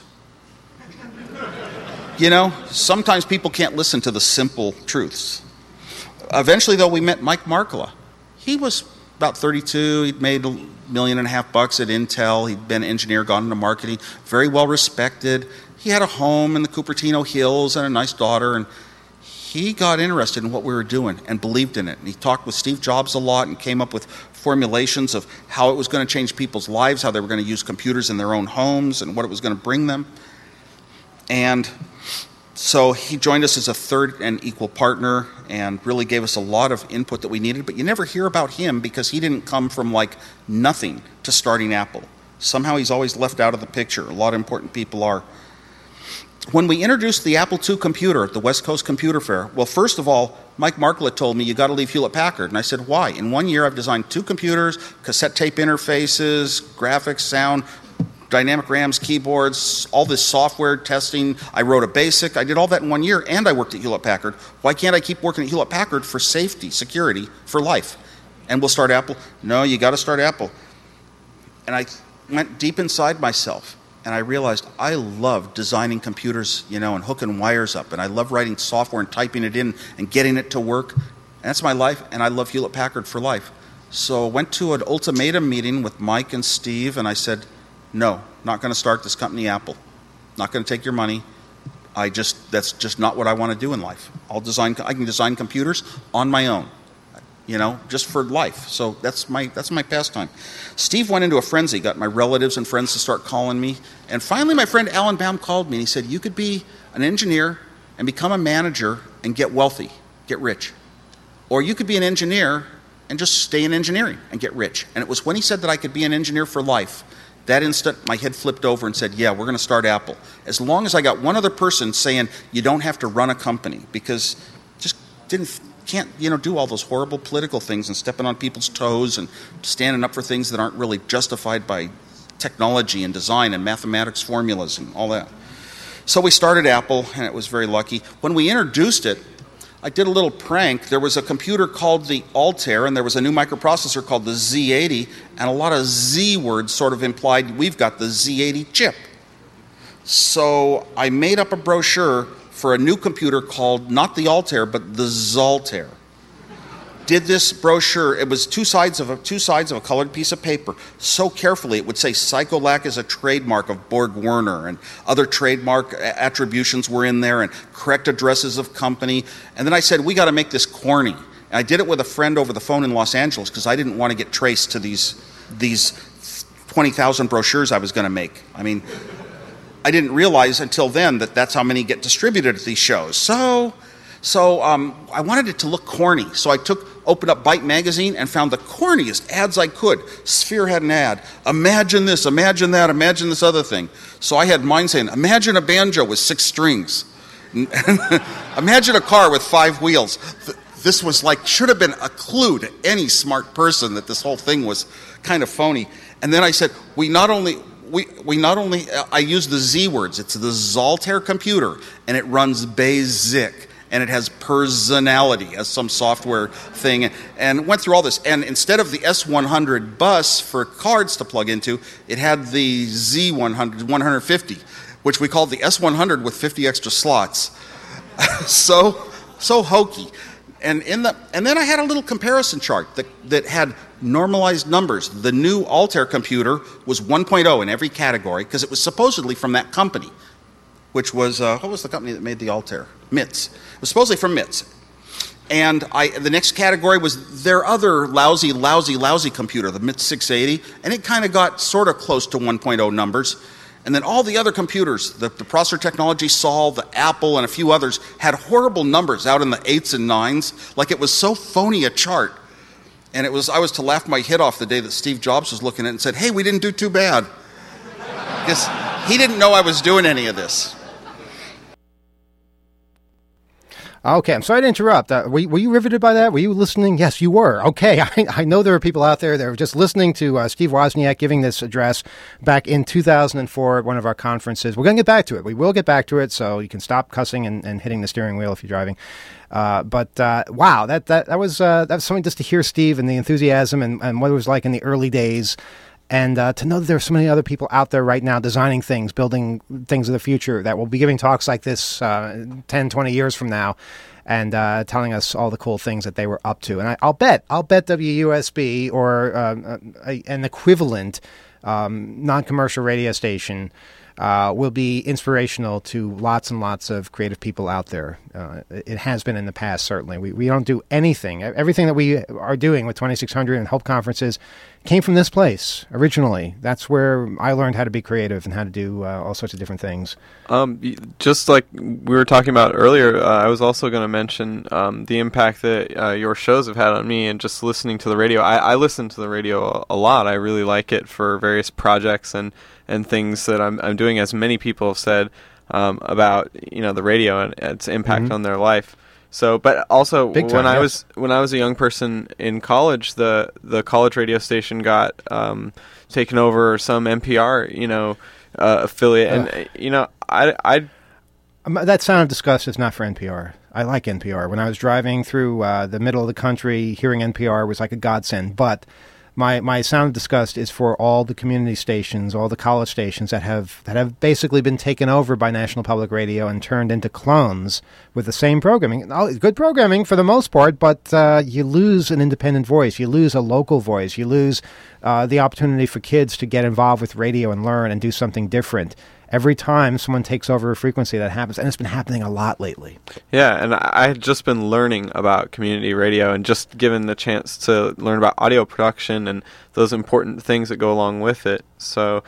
You know, sometimes people can't listen to the simple truths. Eventually, though, we met Mike Markkula. He was about 32. He'd made $1.5 million at Intel. He'd been an engineer, gone into marketing, very well respected. He had a home in the Cupertino Hills and a nice daughter, and he got interested in what we were doing and believed in it. And he talked with Steve Jobs a lot and came up with formulations of how it was going to change people's lives, how they were going to use computers in their own homes, and what it was going to bring them. And so he joined us as a third and equal partner and really gave us a lot of input that we needed. But you never hear about him because he didn't come from like nothing to starting Apple. Somehow he's always left out of the picture. A lot of important people are. When we introduced the Apple II computer at the West Coast Computer Fair, well, first of all, Mike Markkula told me, you got to leave Hewlett-Packard. And I said, why? In 1 year, I've designed 2 computers, cassette tape interfaces, graphics, sound, dynamic RAMs, keyboards, all this software testing. I wrote a BASIC. I did all that in 1 year, and I worked at Hewlett-Packard. Why can't I keep working at Hewlett-Packard for safety, security, for life? And we'll start Apple. No, you got to start Apple. And I went deep inside myself, and I realized I love designing computers, and hooking wires up, and I love writing software and typing it in and getting it to work. And that's my life, and I love Hewlett-Packard for life. So I went to an ultimatum meeting with Mike and Steve, and I said, no, not going to start this company, Apple. Not going to take your money. That's just not what I want to do in life. I can design computers on my own, just for life. So that's my pastime. Steve went into a frenzy, got my relatives and friends to start calling me. And finally, my friend Alan Baum called me, and he said, you could be an engineer and become a manager and get wealthy, get rich. Or you could be an engineer and just stay in engineering and get rich. And it was when he said that I could be an engineer for life, that instant my head flipped over and said, yeah, we're going to start Apple. As long as I got one other person saying, you don't have to run a company, because just can't do all those horrible political things and stepping on people's toes and standing up for things that aren't really justified by technology and design and mathematics formulas and all that. So we started Apple, and it was very lucky. When we introduced it, I did a little prank. There was a computer called the Altair, and there was a new microprocessor called the Z80, and a lot of Z words sort of implied we've got the Z80 chip. So I made up a brochure for a new computer called not the Altair, but the Zaltair. Did this brochure. It was two sides of a colored piece of paper. So carefully, it would say Psycholac is a trademark of Borg Warner, and other trademark attributions were in there, and correct addresses of company. And then I said, we got to make this corny. And I did it with a friend over the phone in Los Angeles because I didn't want to get traced to these 20,000 brochures I was going to make. I mean, I didn't realize until then that that's how many get distributed at these shows. So I wanted it to look corny. So I opened up Byte magazine and found the corniest ads I could. Sphere had an ad. Imagine this, imagine that, imagine this other thing. So I had mine saying, imagine a banjo with 6 strings. Imagine a car with 5 wheels. This was should have been a clue to any smart person that this whole thing was kind of phony. And then I said, I use the Z words. It's the Zaltair computer, and it runs BASIC. And it has personality as some software thing, and went through all this. And instead of the S100 bus for cards to plug into, it had the Z100, 150, which we called the S100 with 50 extra slots. so hokey. And then I had a little comparison chart that had normalized numbers. The new Altair computer was 1.0 in every category because it was supposedly from that company, which was, what was the company that made the Altair? MITS. It was supposedly from MITS. And the next category was their other lousy computer, the MITS 680, and it kind of got sort of close to 1.0 numbers. And then all the other computers, the Processor Technology, Sol, the Apple, and a few others, had horrible numbers out in the 8s and 9s. Like it was so phony a chart. And I was to laugh my head off the day that Steve Jobs was looking at it and said, hey, we didn't do too bad. Because he didn't know I was doing any of this. Okay, I'm sorry to interrupt. Were you riveted by that? Were you listening? Yes, you were. Okay, I know there are people out there that were just listening to Steve Wozniak giving this address back in 2004 at one of our conferences. We're going to get back to it. We will get back to it, so you can stop cussing and hitting the steering wheel if you're driving. But wow, that was something just to hear Steve and the enthusiasm and what it was like in the early days. And to know that there are so many other people out there right now designing things, building things of the future that will be giving talks like this 10, 20 years from now and telling us all the cool things that they were up to. And I'll bet WUSB or an equivalent non-commercial radio station will be inspirational to lots and lots of creative people out there. It has been in the past, certainly. We don't do anything. Everything that we are doing with 2600 and Hope Conferences came from this place originally. That's where I learned how to be creative and how to do all sorts of different things. Just like we were talking about earlier, I was also going to mention the impact that your shows have had on me, and just listening to the radio. I listen to the radio a lot. I really like it for various projects and things that I'm doing, as many people have said about the radio and its impact on their life. So, but also when I was a young person in college, the college radio station got taken over some NPR affiliate, and I that Sound of Disgust is not for NPR. I like NPR. When I was driving through the middle of the country, hearing NPR was like a godsend, but My sound of disgust is for all the community stations, all the college stations that have basically been taken over by National Public Radio and turned into clones with the same programming. Good programming for the most part, but you lose an independent voice. You lose a local voice. You lose the opportunity for kids to get involved with radio and learn and do something different. Every time someone takes over a frequency, that happens, and it's been happening a lot lately. Yeah, and I had just been learning about community radio and just given the chance to learn about audio production and those important things that go along with it. So,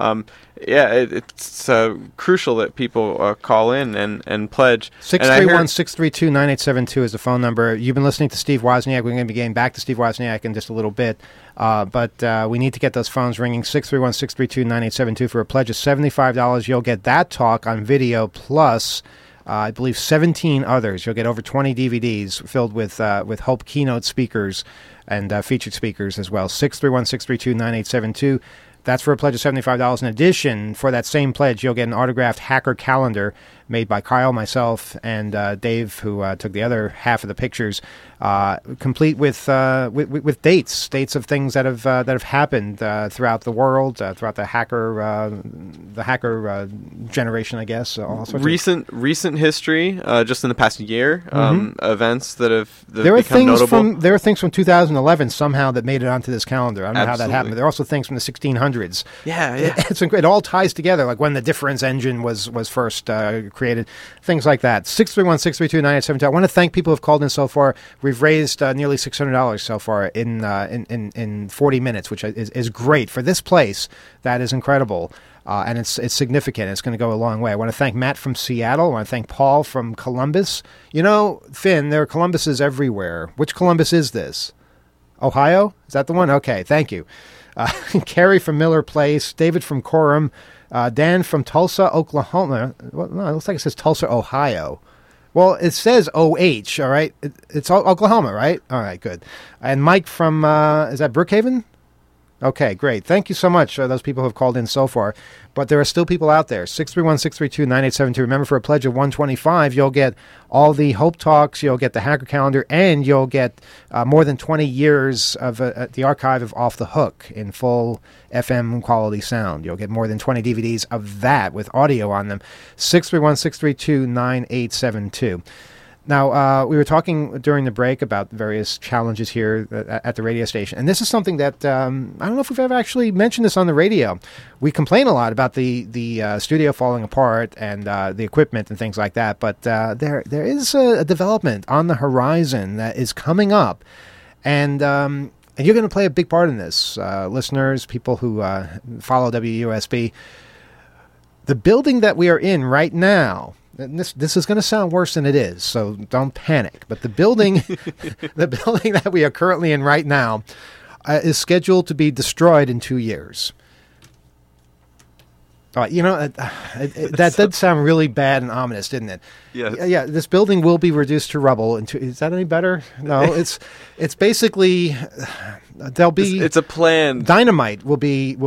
it's crucial that people call in and pledge. 631-632-9872 is the phone number. You've been listening to Steve Wozniak. We're going to be getting back to Steve Wozniak in just a little bit. But we need to get those phones ringing. 631-632-9872 for a pledge of $75. You'll get that talk on video plus, I believe, 17 others. You'll get over 20 DVDs filled with Hope keynote speakers and featured speakers as well. 631-632-9872. That's for a pledge of $75. In addition, for that same pledge, you'll get an autographed hacker calendar made by Kyle, myself, and Dave, who took the other half of the pictures, complete with dates of things that have happened throughout the world, throughout the hacker generation, I guess. All sorts recent history, just in the past year, events that have there become notable. There are things from 2011 somehow that made it onto this calendar. I don't know how that happened. But there are also things from the 1600s. Yeah. It all ties together, like when the difference engine was first created, things like that. 631-632-9872. I want to thank people who have called in so far. We've raised nearly $600 so far in 40 minutes, which is great for this place. That is incredible. And it's significant. It's going to go a long way. I want to thank Matt from Seattle. I want to thank Paul from Columbus. You know, Finn, there are Columbuses everywhere. Which Columbus is this? Ohio? Is that the one? Okay, thank you. Carrie from Miller Place, David from Coram, Dan from Tulsa, Oklahoma. Well, no, it looks like it says Tulsa, Ohio. Well, it says OH, all right? It's Oklahoma, right? All right, good. And Mike from, is that Brookhaven? Okay, great. Thank you so much, those people who have called in so far. But there are still people out there. 631-632-9872. Remember, for a pledge of $125, you'll get all the Hope Talks, you'll get the Hacker Calendar, and you'll get more than 20 years of the archive of Off the Hook in full FM quality sound. You'll get more than 20 DVDs of that with audio on them. 631-632-9872. Now, we were talking during the break about various challenges here at the radio station, and this is something that I don't know if we've ever actually mentioned this on the radio. We complain a lot about the studio falling apart and the equipment and things like that, but there is a development on the horizon that is coming up, and you're going to play a big part in this, listeners, people who follow WUSB. The building that we are in right now. And this is going to sound worse than it is, so don't panic. But the building, the building that we are currently in right now, is scheduled to be destroyed in 2 years. That did sound really bad and ominous, didn't it? Yes. Yeah. This building will be reduced to rubble. Is that any better? No. It's basically there'll be. It's a plan. Dynamite will be.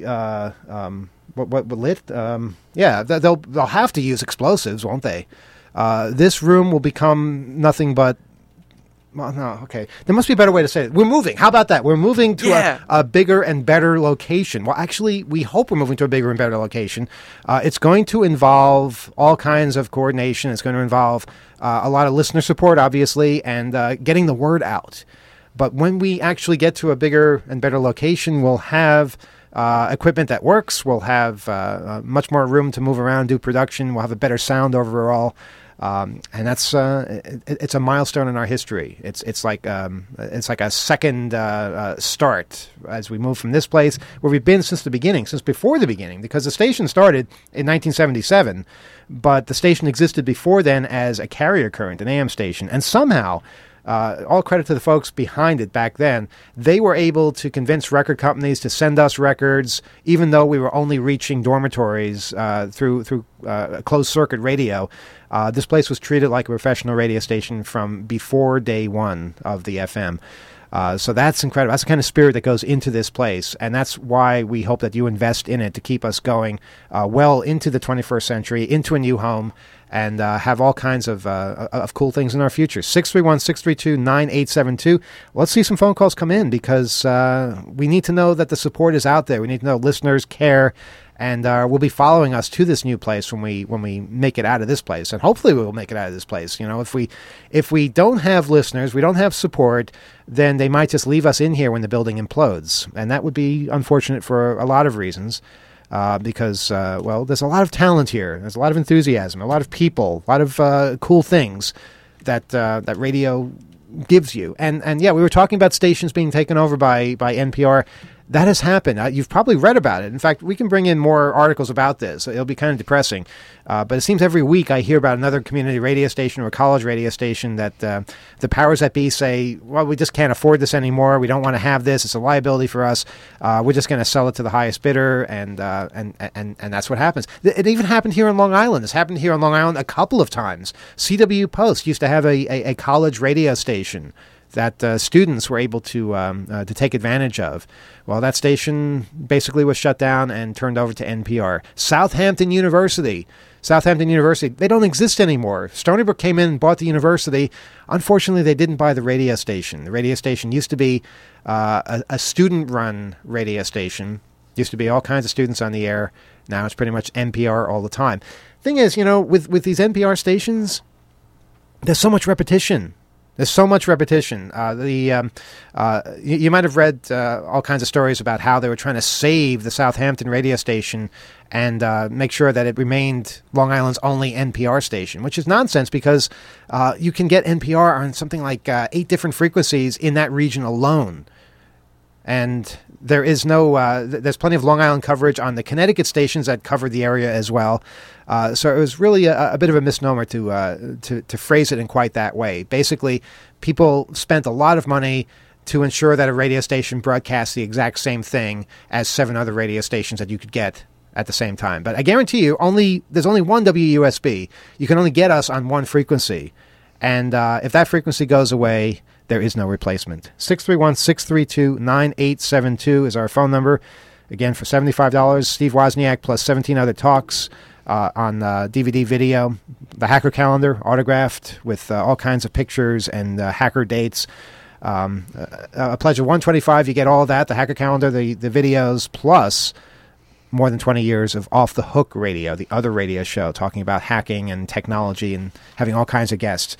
What lit? Yeah, they'll have to use explosives, won't they? This room will become nothing but. Well, no, okay. There must be a better way to say it. We're moving. How about that? We're moving to a bigger and better location. Well, actually, we hope we're moving to a bigger and better location. It's going to involve all kinds of coordination. It's going to involve a lot of listener support, obviously, and getting the word out. But when we actually get to a bigger and better location, we'll have equipment that works. We'll have much more room to move around, do production. We'll have a better sound overall, and that's it's a milestone in our history. It's like a second start as we move from this place where we've been since before the beginning, because the station started in 1977, but the station existed before then as a carrier current, an AM station, and somehow. All credit to the folks behind it back then. They were able to convince record companies to send us records, even though we were only reaching dormitories through closed circuit radio. This place was treated like a professional radio station from before day one of the FM. So that's incredible. That's the kind of spirit that goes into this place, and that's why we hope that you invest in it to keep us going well into the 21st century, into a new home, and have all kinds of cool things in our future. 631-632-9872. Let's see some phone calls come in, because we need to know that the support is out there. We need to know listeners care, and will be following us to this new place when we make it out of this place. And hopefully we will make it out of this place. You know, if we don't have listeners, we don't have support, then they might just leave us in here when the building implodes. And that would be unfortunate for a lot of reasons. Because there's a lot of talent here. There's a lot of enthusiasm, a lot of people, a lot of cool things that radio gives you. And yeah, we were talking about stations being taken over by NPR. That has happened. You've probably read about it. In fact, we can bring in more articles about this. It'll be kind of depressing. But it seems every week I hear about another community radio station or a college radio station that the powers that be say, well, we just can't afford this anymore. We don't want to have this. It's a liability for us. We're just going to sell it to the highest bidder. And that's what happens. It even happened here in Long Island. It's happened here in Long Island a couple of times. CW Post used to have a college radio station that students were able to take advantage of. Well, that station basically was shut down and turned over to NPR. Southampton University, they don't exist anymore. Stony Brook came in and bought the university. Unfortunately, they didn't buy the radio station. The radio station used to be a student-run radio station. Used to be all kinds of students on the air. Now it's pretty much NPR all the time. Thing is, with these NPR stations, there's so much repetition. You might have read all kinds of stories about how they were trying to save the Southampton radio station and make sure that it remained Long Island's only NPR station, which is nonsense, because you can get NPR on something like 8 different frequencies in that region alone. And there is there's plenty of Long Island coverage on the Connecticut stations that cover the area as well. So it was really a bit of a misnomer to phrase it in quite that way. Basically, people spent a lot of money to ensure that a radio station broadcasts the exact same thing as 7 other radio stations that you could get at the same time. But I guarantee you, there's only one WUSB. You can only get us on one frequency. And if that frequency goes away, there is no replacement. 631-632-9872 is our phone number. Again, for $75, Steve Wozniak plus 17 other talks on DVD video. The Hacker Calendar, autographed with all kinds of pictures and hacker dates. A pledge of $125, you get all of that. The Hacker Calendar, the videos, plus more than 20 years of Off the Hook Radio, the other radio show, talking about hacking and technology and having all kinds of guests.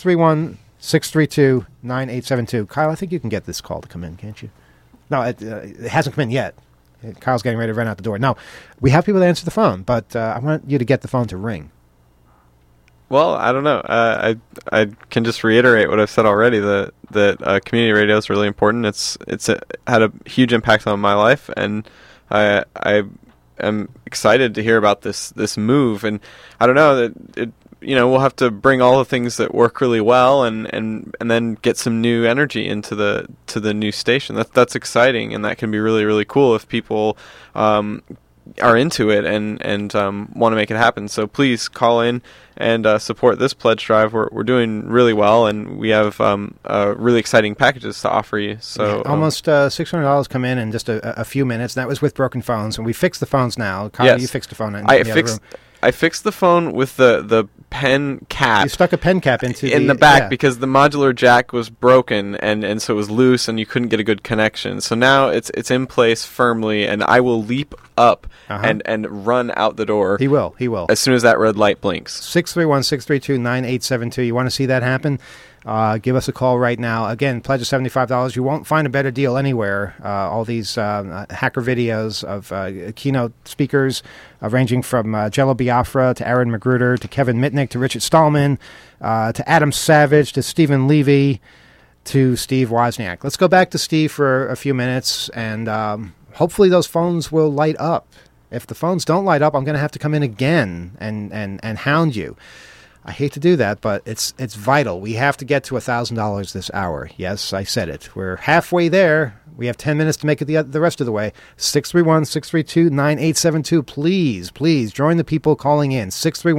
631-632-9872. Kyle, I think you can get this call to come in, can't you? No, it hasn't come in yet. Kyle's getting ready to run out the door. No, we have people to answer the phone, but I want you to get the phone to ring. Well, I don't know. I can just reiterate what I've said already, that community radio is really important. It's had a huge impact on my life, and I am excited to hear about this move. And I don't know, that we'll have to bring all the things that work really well and then get some new energy into the new station. That's exciting, and that can be really, really cool if people are into it and want to make it happen. So please call in and support this pledge drive. We're doing really well, and we have really exciting packages to offer you. So almost $600 come in just a few minutes. And that was with broken phones, and we fixed the phones now. Kyle, yes. You fixed the phone. I fixed the phone with the pen cap. You stuck a pen cap in the back because the modular jack was broken and so it was loose and you couldn't get a good connection. So now it's in place firmly, and I will leap up and run out the door. He will. As soon as that red light blinks. 631-632-9872. You want to see that happen? Give us a call right now. Again, pledge of $75. You won't find a better deal anywhere. All these hacker videos of keynote speakers ranging from Jello Biafra to Aaron Magruder to Kevin Mitnick to Richard Stallman to Adam Savage to Stephen Levy to Steve Wozniak. Let's go back to Steve for a few minutes, and hopefully those phones will light up. If the phones don't light up, I'm going to have to come in again and hound you. I hate to do that, but it's vital. We have to get to $1,000 this hour. Yes, I said it. We're halfway there. We have 10 minutes to make it the rest of the way. 631-632-9872. Please join the people calling in.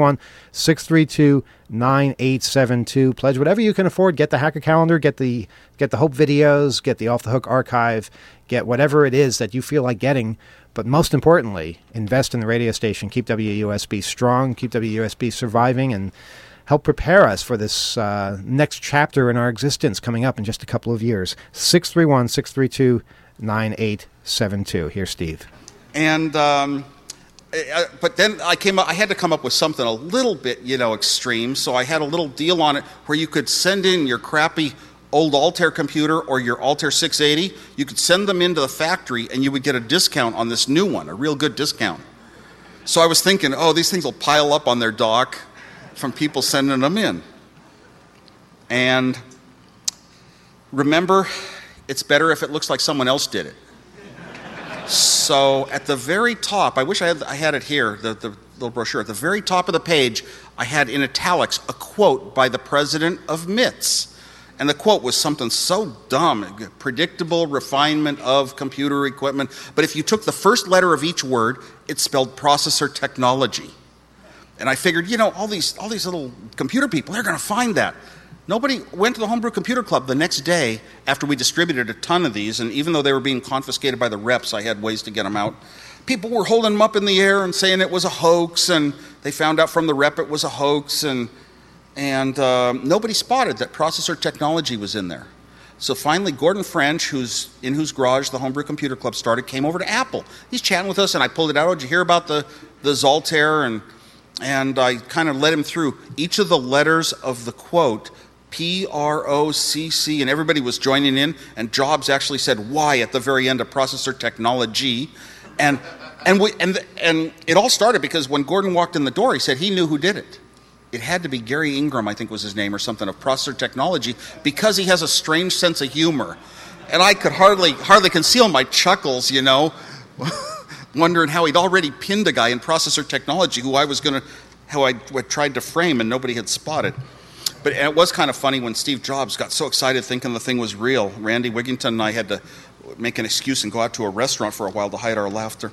631-632-9872. Pledge whatever you can afford. Get the Hacker Calendar, get the Hope videos, get the Off the Hook archive, get whatever it is that you feel like getting. But most importantly, invest in the radio station. Keep WUSB strong, keep WUSB surviving, and help prepare us for this next chapter in our existence coming up in just a couple of years. 631-632-9872. Here's Steve. And but then I had to come up with something a little bit, extreme. So I had a little deal on it where you could send in your crappy old Altair computer or your Altair 680. You could send them into the factory and you would get a discount on this new one, a real good discount. So I was thinking, these things will pile up on their dock from people sending them in. And remember, it's better if it looks like someone else did it. So at the very top, I wish I had it here, the little brochure. At the very top of the page, I had in italics a quote by the president of MITS. And the quote was something so dumb, predictable refinement of computer equipment. But if you took the first letter of each word, it spelled processor technology. And I figured, all these little computer people, they're going to find that. Nobody went to the Homebrew Computer Club the next day after we distributed a ton of these, and even though they were being confiscated by the reps, I had ways to get them out. People were holding them up in the air and saying it was a hoax, and they found out from the rep it was a hoax, and nobody spotted that processor technology was in there. So finally, Gordon French, in whose garage the Homebrew Computer Club started, came over to Apple. He's chatting with us, and I pulled it out. Did you hear about the Zaltair? And I kind of led him through each of the letters of the quote, PROCC, and everybody was joining in, and Jobs actually said Y at the very end of processor technology. And it all started because when Gordon walked in the door, he said he knew who did it. It had to be Gary Ingram, I think was his name, or something, of processor technology, because he has a strange sense of humor. And I could hardly conceal my chuckles, wondering how he'd already pinned a guy in processor technology who I tried to frame and nobody had spotted. But it was kind of funny when Steve Jobs got so excited thinking the thing was real. Randy Wigington and I had to make an excuse and go out to a restaurant for a while to hide our laughter.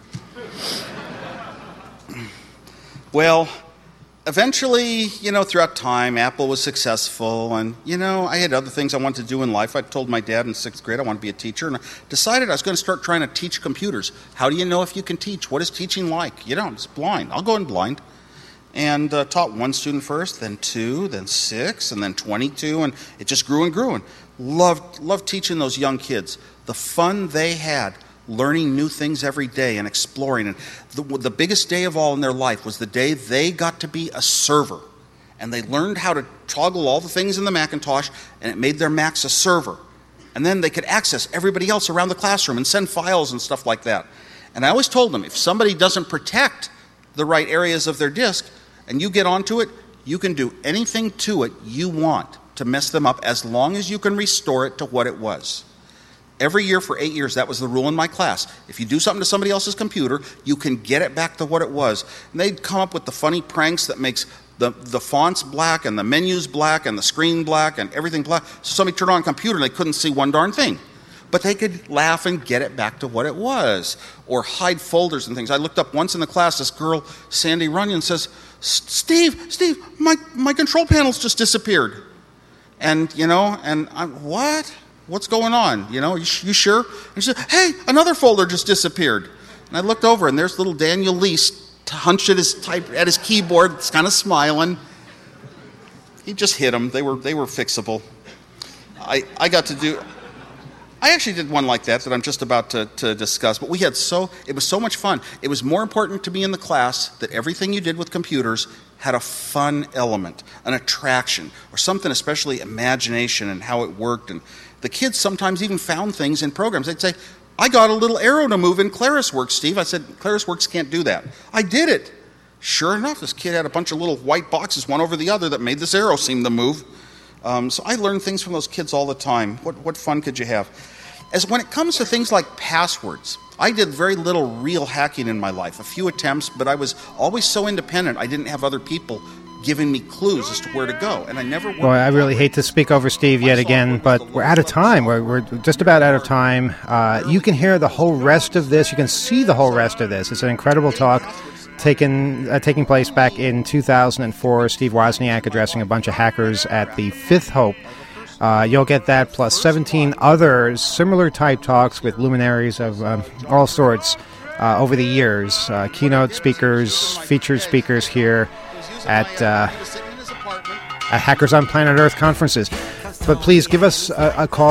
Well, eventually, throughout time, Apple was successful, and, I had other things I wanted to do in life. I told my dad in 6th grade I wanted to be a teacher, and I decided I was going to start trying to teach computers. How do you know if you can teach? What is teaching like? It's blind. I'll go in blind. And taught one student first, then 2, then 6, and then 22, and it just grew and grew. And loved teaching those young kids. The fun they had learning new things every day and exploring. And the biggest day of all in their life was the day they got to be a server. And they learned how to toggle all the things in the Macintosh, and it made their Macs a server. And then they could access everybody else around the classroom and send files and stuff like that. And I always told them, if somebody doesn't protect the right areas of their disk, and you get onto it, you can do anything to it you want to mess them up as long as you can restore it to what it was. Every year for 8 years, that was the rule in my class. If you do something to somebody else's computer, you can get it back to what it was. And they'd come up with the funny pranks that makes the fonts black and the menus black and the screen black and everything black. So somebody turned on a computer and they couldn't see one darn thing. But they could laugh and get it back to what it was. Or hide folders and things. I looked up once in the class, this girl, Sandy Runyon, says, Steve, my control panel's just disappeared. And, and I'm, what? What's going on? You sure? And she said, hey, another folder just disappeared. And I looked over, and there's little Daniel Least hunched at his keyboard, kind of smiling. He just hit them. They were fixable. I actually did one like that I'm just about to discuss, but it was so much fun. It was more important to me in the class that everything you did with computers had a fun element, an attraction, or something, especially imagination and how it worked. And the kids sometimes even found things in programs. They'd say, I got a little arrow to move in ClarisWorks, Steve. I said, ClarisWorks can't do that. I did it. Sure enough, this kid had a bunch of little white boxes, one over the other, that made this arrow seem to move. So I learned things from those kids all the time. What fun could you have? As when it comes to things like passwords, I did very little real hacking in my life, a few attempts, but I was always so independent I didn't have other people giving me clues as to where to go, and I never. Boy, I really hate to speak over Steve yet again, but we're out of time. We're just about out of time. You can hear the whole rest of this. You can see the whole rest of this. It's an incredible talk taking place back in 2004. Steve Wozniak addressing a bunch of hackers at the Fifth Hope. You'll get that plus 17 other similar type talks with luminaries of all sorts over the years. Keynote speakers, featured speakers here at Hackers on Planet Earth conferences. But please give us a call,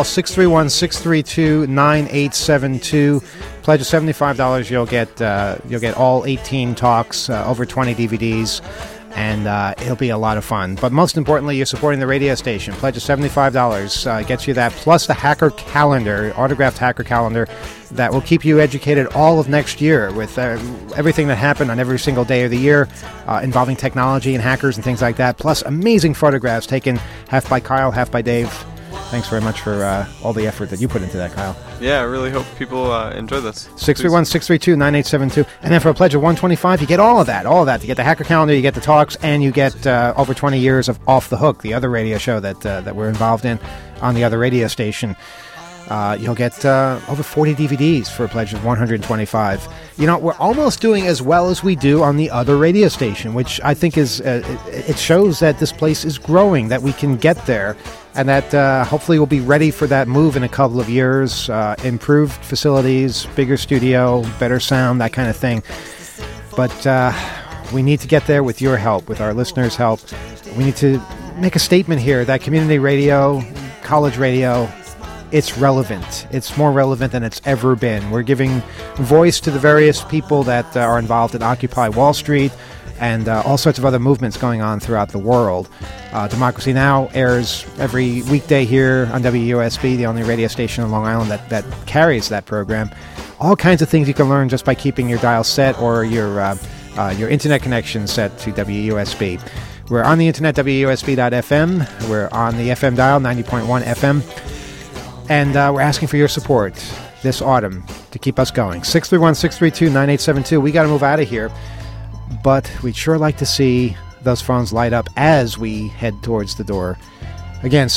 631-632-9872. Pledge of $75. You'll get all 18 talks, over 20 DVDs. And it'll be a lot of fun. But most importantly, you're supporting the radio station. Pledge of $75 gets you that, plus the hacker calendar, autographed hacker calendar, that will keep you educated all of next year with everything that happened on every single day of the year involving technology and hackers and things like that, plus amazing photographs taken half by Kyle, half by Dave. Thanks very much for all the effort that you put into that, Kyle. Yeah, I really hope people enjoy this. 631-632-9872. And then for a pledge of $125, you get all of that. You get the hacker calendar, you get the talks, and you get over 20 years of Off the Hook, the other radio show that we're involved in on the other radio station. You'll get over 40 DVDs for a pledge of $125. You know, we're almost doing as well as we do on the other radio station, which I think is it shows that this place is growing, that we can get there, and that hopefully we'll be ready for that move in a couple of years. Improved facilities, bigger studio, better sound, that kind of thing. But we need to get there with your help, with our listeners' help. We need to make a statement here that community radio, college radio, it's relevant. It's more relevant than it's ever been. We're giving voice to the various people that are involved in Occupy Wall Street and all sorts of other movements going on throughout the world. Democracy Now! Airs every weekday here on WUSB, the only radio station in Long Island that carries that program. All kinds of things you can learn just by keeping your dial set or your internet connection set to WUSB. We're on the internet, WUSB.FM. We're on the FM dial, 90.1 FM. And we're asking for your support this autumn to keep us going. 631-632-9872. We got to move out of here. But we'd sure like to see those phones light up as we head towards the door. Again,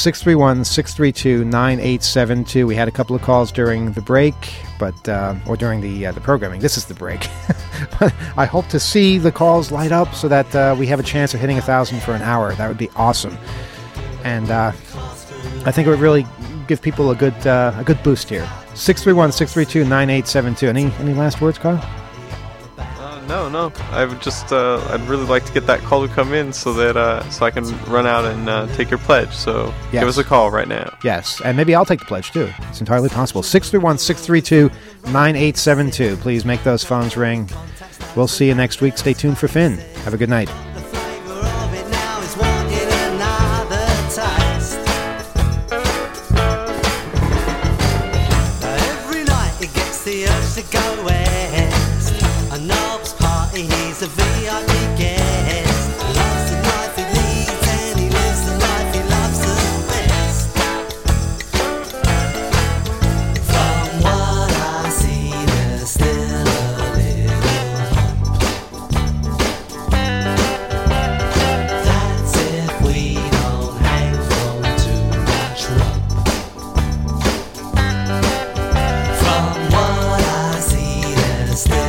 631-632-9872. We had a couple of calls during the break, or during the programming. This is the break. But I hope to see the calls light up so that we have a chance of hitting 1,000 for an hour. That would be awesome. And I think it would really give people a good boost here. 631-632-9872. Any last words, Carl? No. I would just I'd really like to get that call to come in so that so I can run out and take your pledge. So yes. Give us a call right now. Yes, and maybe I'll take the pledge too. It's entirely possible. 631-632-9872. Please make those phones ring. We'll see you next week. Stay tuned for Finn. Have a good night. He's a VIP guest. He loves the life he leads and he lives the life he loves the best. From what I see, there's still a little hope. That's if we don't hang from too much rope. From what I see, there's still a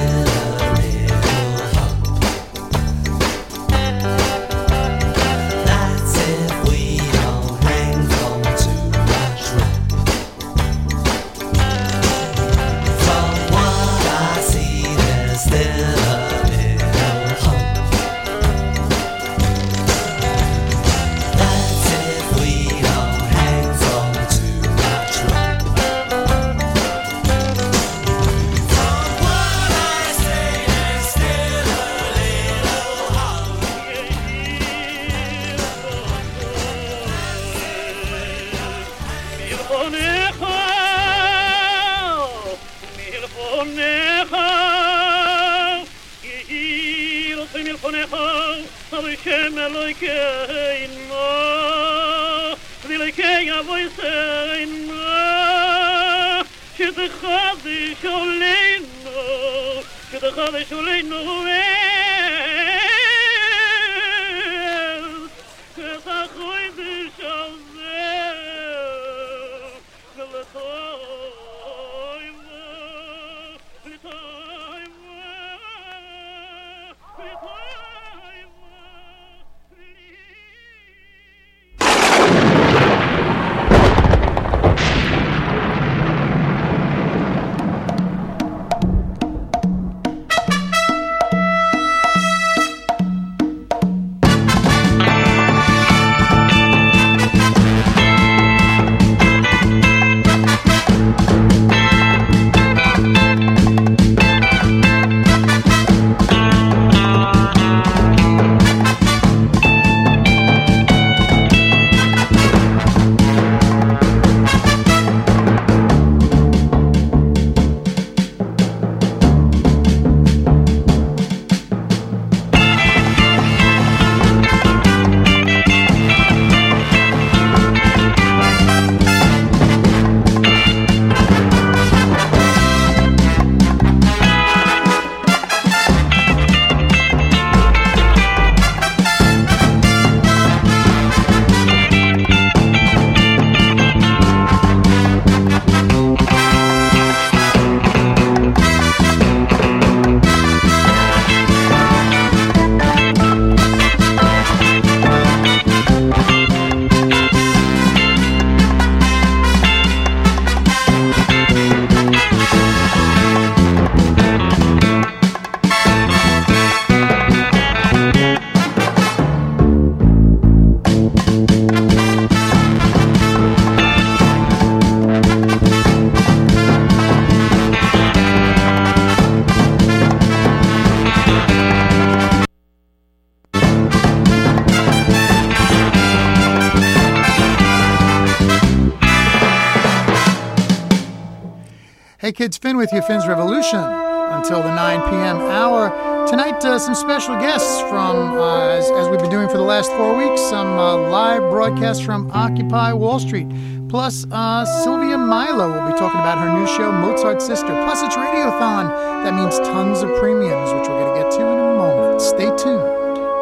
Hey kids, Finn with you, Finn's Revolution, until the 9 p.m. hour. Tonight, some special guests from, as we've been doing for the last 4 weeks, some live broadcasts from Occupy Wall Street. Plus, Sylvia Milo will be talking about her new show, Mozart's Sister. Plus, it's Radiothon. That means tons of premiums, which we're going to get to in a moment. Stay tuned.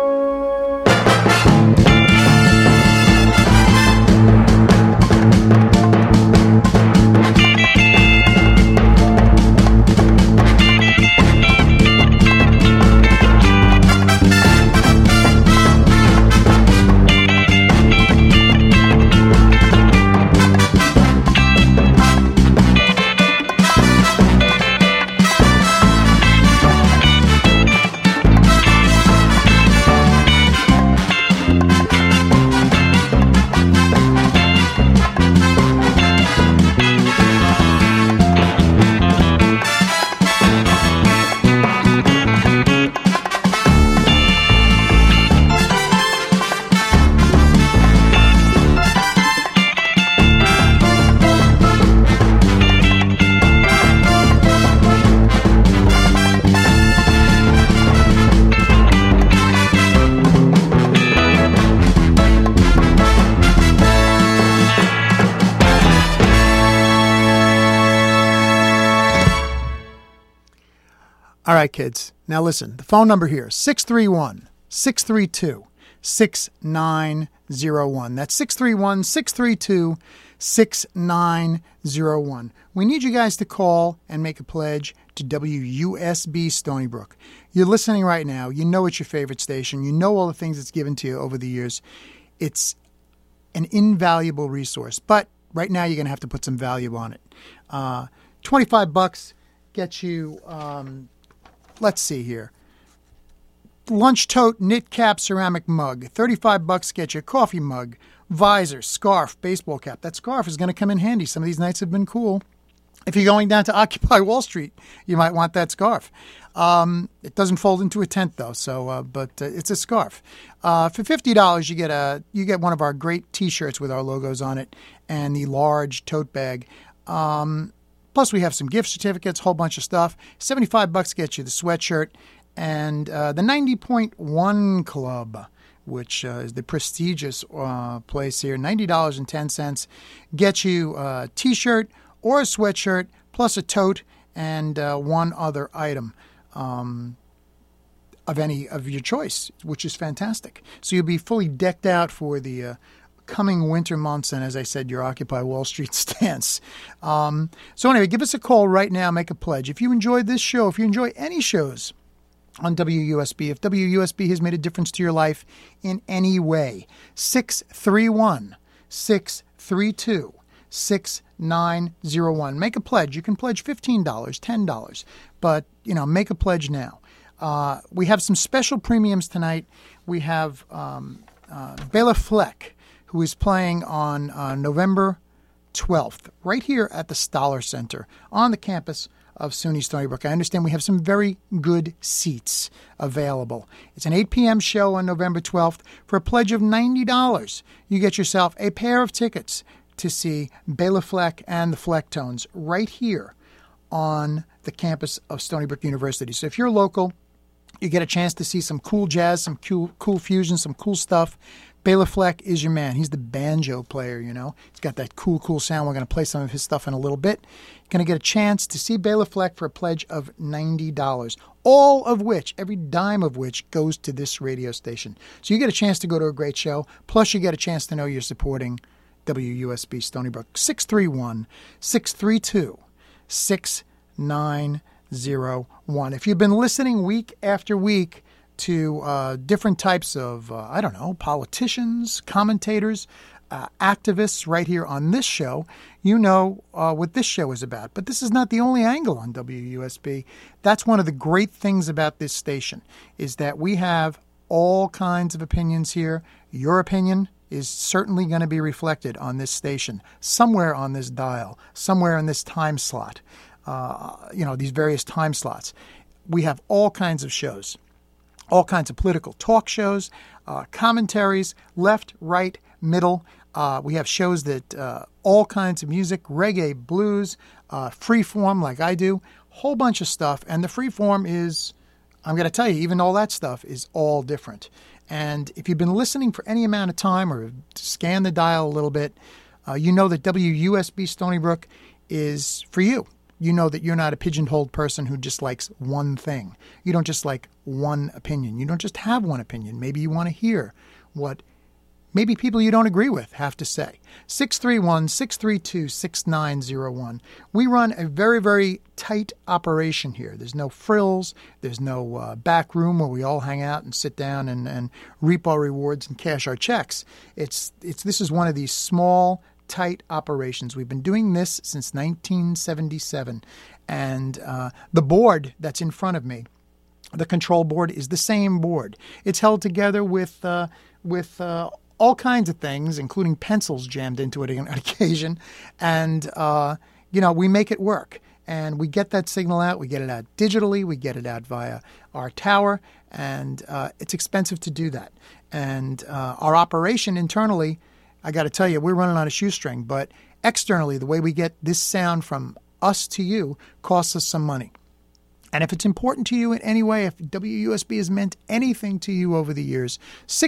All right, kids. Now listen. The phone number here is 631-632-6901. That's 631-632-6901. We need you guys to call and make a pledge to WUSB Stony Brook. You're listening right now. You know it's your favorite station. You know all the things it's given to you over the years. It's an invaluable resource. But right now you're going to have to put some value on it. $25 gets you... let's see here. Lunch tote, knit cap, ceramic mug. $35 get you a coffee mug, visor, scarf, baseball cap. That scarf is going to come in handy. Some of these nights have been cool. If you're going down to Occupy Wall Street, you might want that scarf. It doesn't fold into a tent though, so but it's a scarf. For $50, you get one of our great T-shirts with our logos on it and the large tote bag. Plus, we have some gift certificates, a whole bunch of stuff. $75 gets you the sweatshirt and the 90.1 Club, which is the prestigious place here. $90.10 gets you a T-shirt or a sweatshirt, plus a tote and one other item of any of your choice, which is fantastic. So you'll be fully decked out for the coming winter months, and as I said, your Occupy Wall Street stance. So anyway, give us a call right now, make a pledge. If you enjoyed this show, if you enjoy any shows on WUSB, if WUSB has made a difference to your life in any way, 631-632-6901. Make a pledge. You can pledge $15, $10, but, make a pledge now. We have some special premiums tonight. We have Bela Fleck, who is playing on November 12th, right here at the Stoller Center on the campus of SUNY Stony Brook. I understand we have some very good seats available. It's an 8 p.m. show on November 12th. For a pledge of $90, you get yourself a pair of tickets to see Bela Fleck and the Flecktones right here on the campus of Stony Brook University. So if you're local, you get a chance to see some cool jazz, some cool fusion, some cool stuff. Bela Fleck is your man. He's the banjo player, He's got that cool sound. We're going to play some of his stuff in a little bit. You're going to get a chance to see Bela Fleck for a pledge of $90, all of which, every dime of which, goes to this radio station. So you get a chance to go to a great show, plus you get a chance to know you're supporting WUSB Stony Brook. 631-632-6901. If you've been listening week after week to different types of, politicians, commentators, activists right here on this show, you know what this show is about. But this is not the only angle on WUSB. That's one of the great things about this station, is that we have all kinds of opinions here. Your opinion is certainly going to be reflected on this station, somewhere on this dial, somewhere in this time slot, these various time slots. We have all kinds of shows. All kinds of political talk shows, commentaries, left, right, middle. We have shows that all kinds of music, reggae, blues, free form like I do, whole bunch of stuff. And the free form is, I'm going to tell you, even all that stuff is all different. And if you've been listening for any amount of time or scan the dial a little bit, you know that WUSB Stony Brook is for you. You know that you're not a pigeonholed person who just likes one thing. You don't just like one opinion. You don't just have one opinion. Maybe you want to hear what maybe people you don't agree with have to say. 631-632-6901. We run a very, very tight operation here. There's no frills. There's no back room where we all hang out and sit down and reap our rewards and cash our checks. This is one of these small, tight operations. We've been doing this since 1977. And the board that's in front of me, the control board, is the same board. It's held together with all kinds of things, including pencils jammed into it on occasion. And, we make it work. And we get that signal out. We get it out digitally. We get it out via our tower. And it's expensive to do that. And our operation internally, I got to tell you, we're running on a shoestring. But externally, the way we get this sound from us to you costs us some money. And if it's important to you in any way, if WUSB has meant anything to you over the years,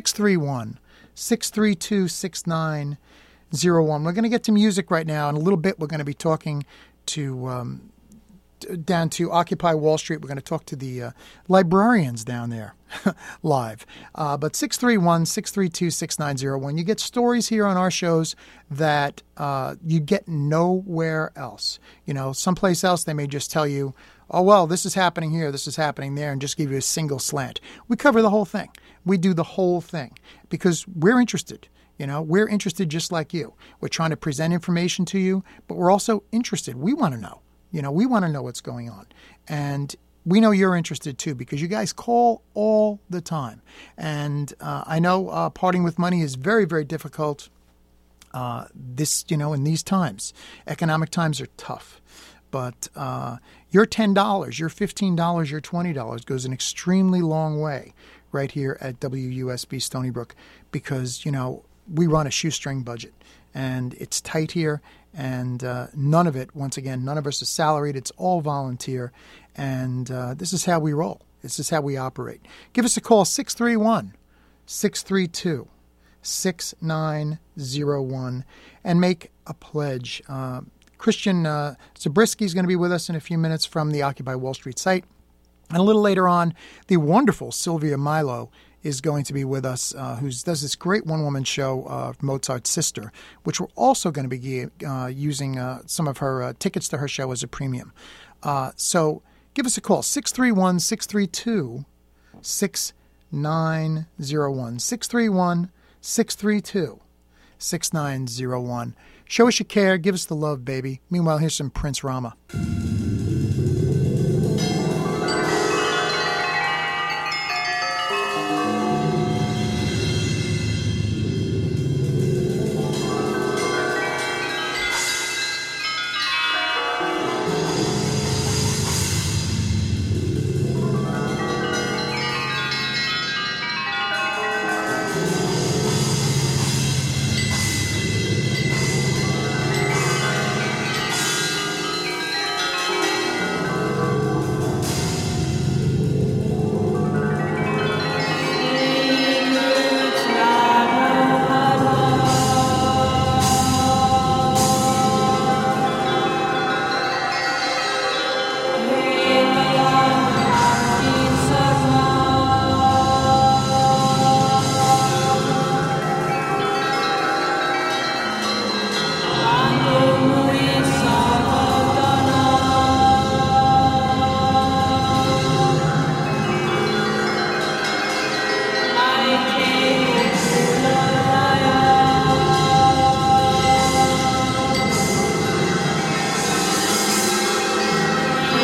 631-632-6901. We're going to get to music right now. In a little bit, we're going to be talking to down to Occupy Wall Street. We're going to talk to the librarians down there live. But 631-632-6901. You get stories here on our shows that you get nowhere else. Someplace else they may just tell you, oh, well, this is happening here, this is happening there, and just give you a single slant. We cover the whole thing. We do the whole thing because we're interested. We're interested just like you. We're trying to present information to you, but we're also interested. We want to know. We want to know what's going on. And we know you're interested too because you guys call all the time. And I know parting with money is very, very difficult in these times. Economic times are tough. But your $10, your $15, your $20 goes an extremely long way right here at WUSB Stony Brook because, we run a shoestring budget and it's tight here and none of it, once again, none of us is salaried. It's all volunteer and this is how we roll. This is how we operate. Give us a call, 631-632-6901 and make a pledge. Christian Zabriskie is going to be with us in a few minutes from the Occupy Wall Street site. And a little later on, the wonderful Sylvia Milo is going to be with us, who does this great one-woman show, Mozart's Sister, which we're also going to be using some of her tickets to her show as a premium. So give us a call, 631-632-6901, 631-632-6901. Show us you care. Give us the love, baby. Meanwhile, here's some Prince Rama.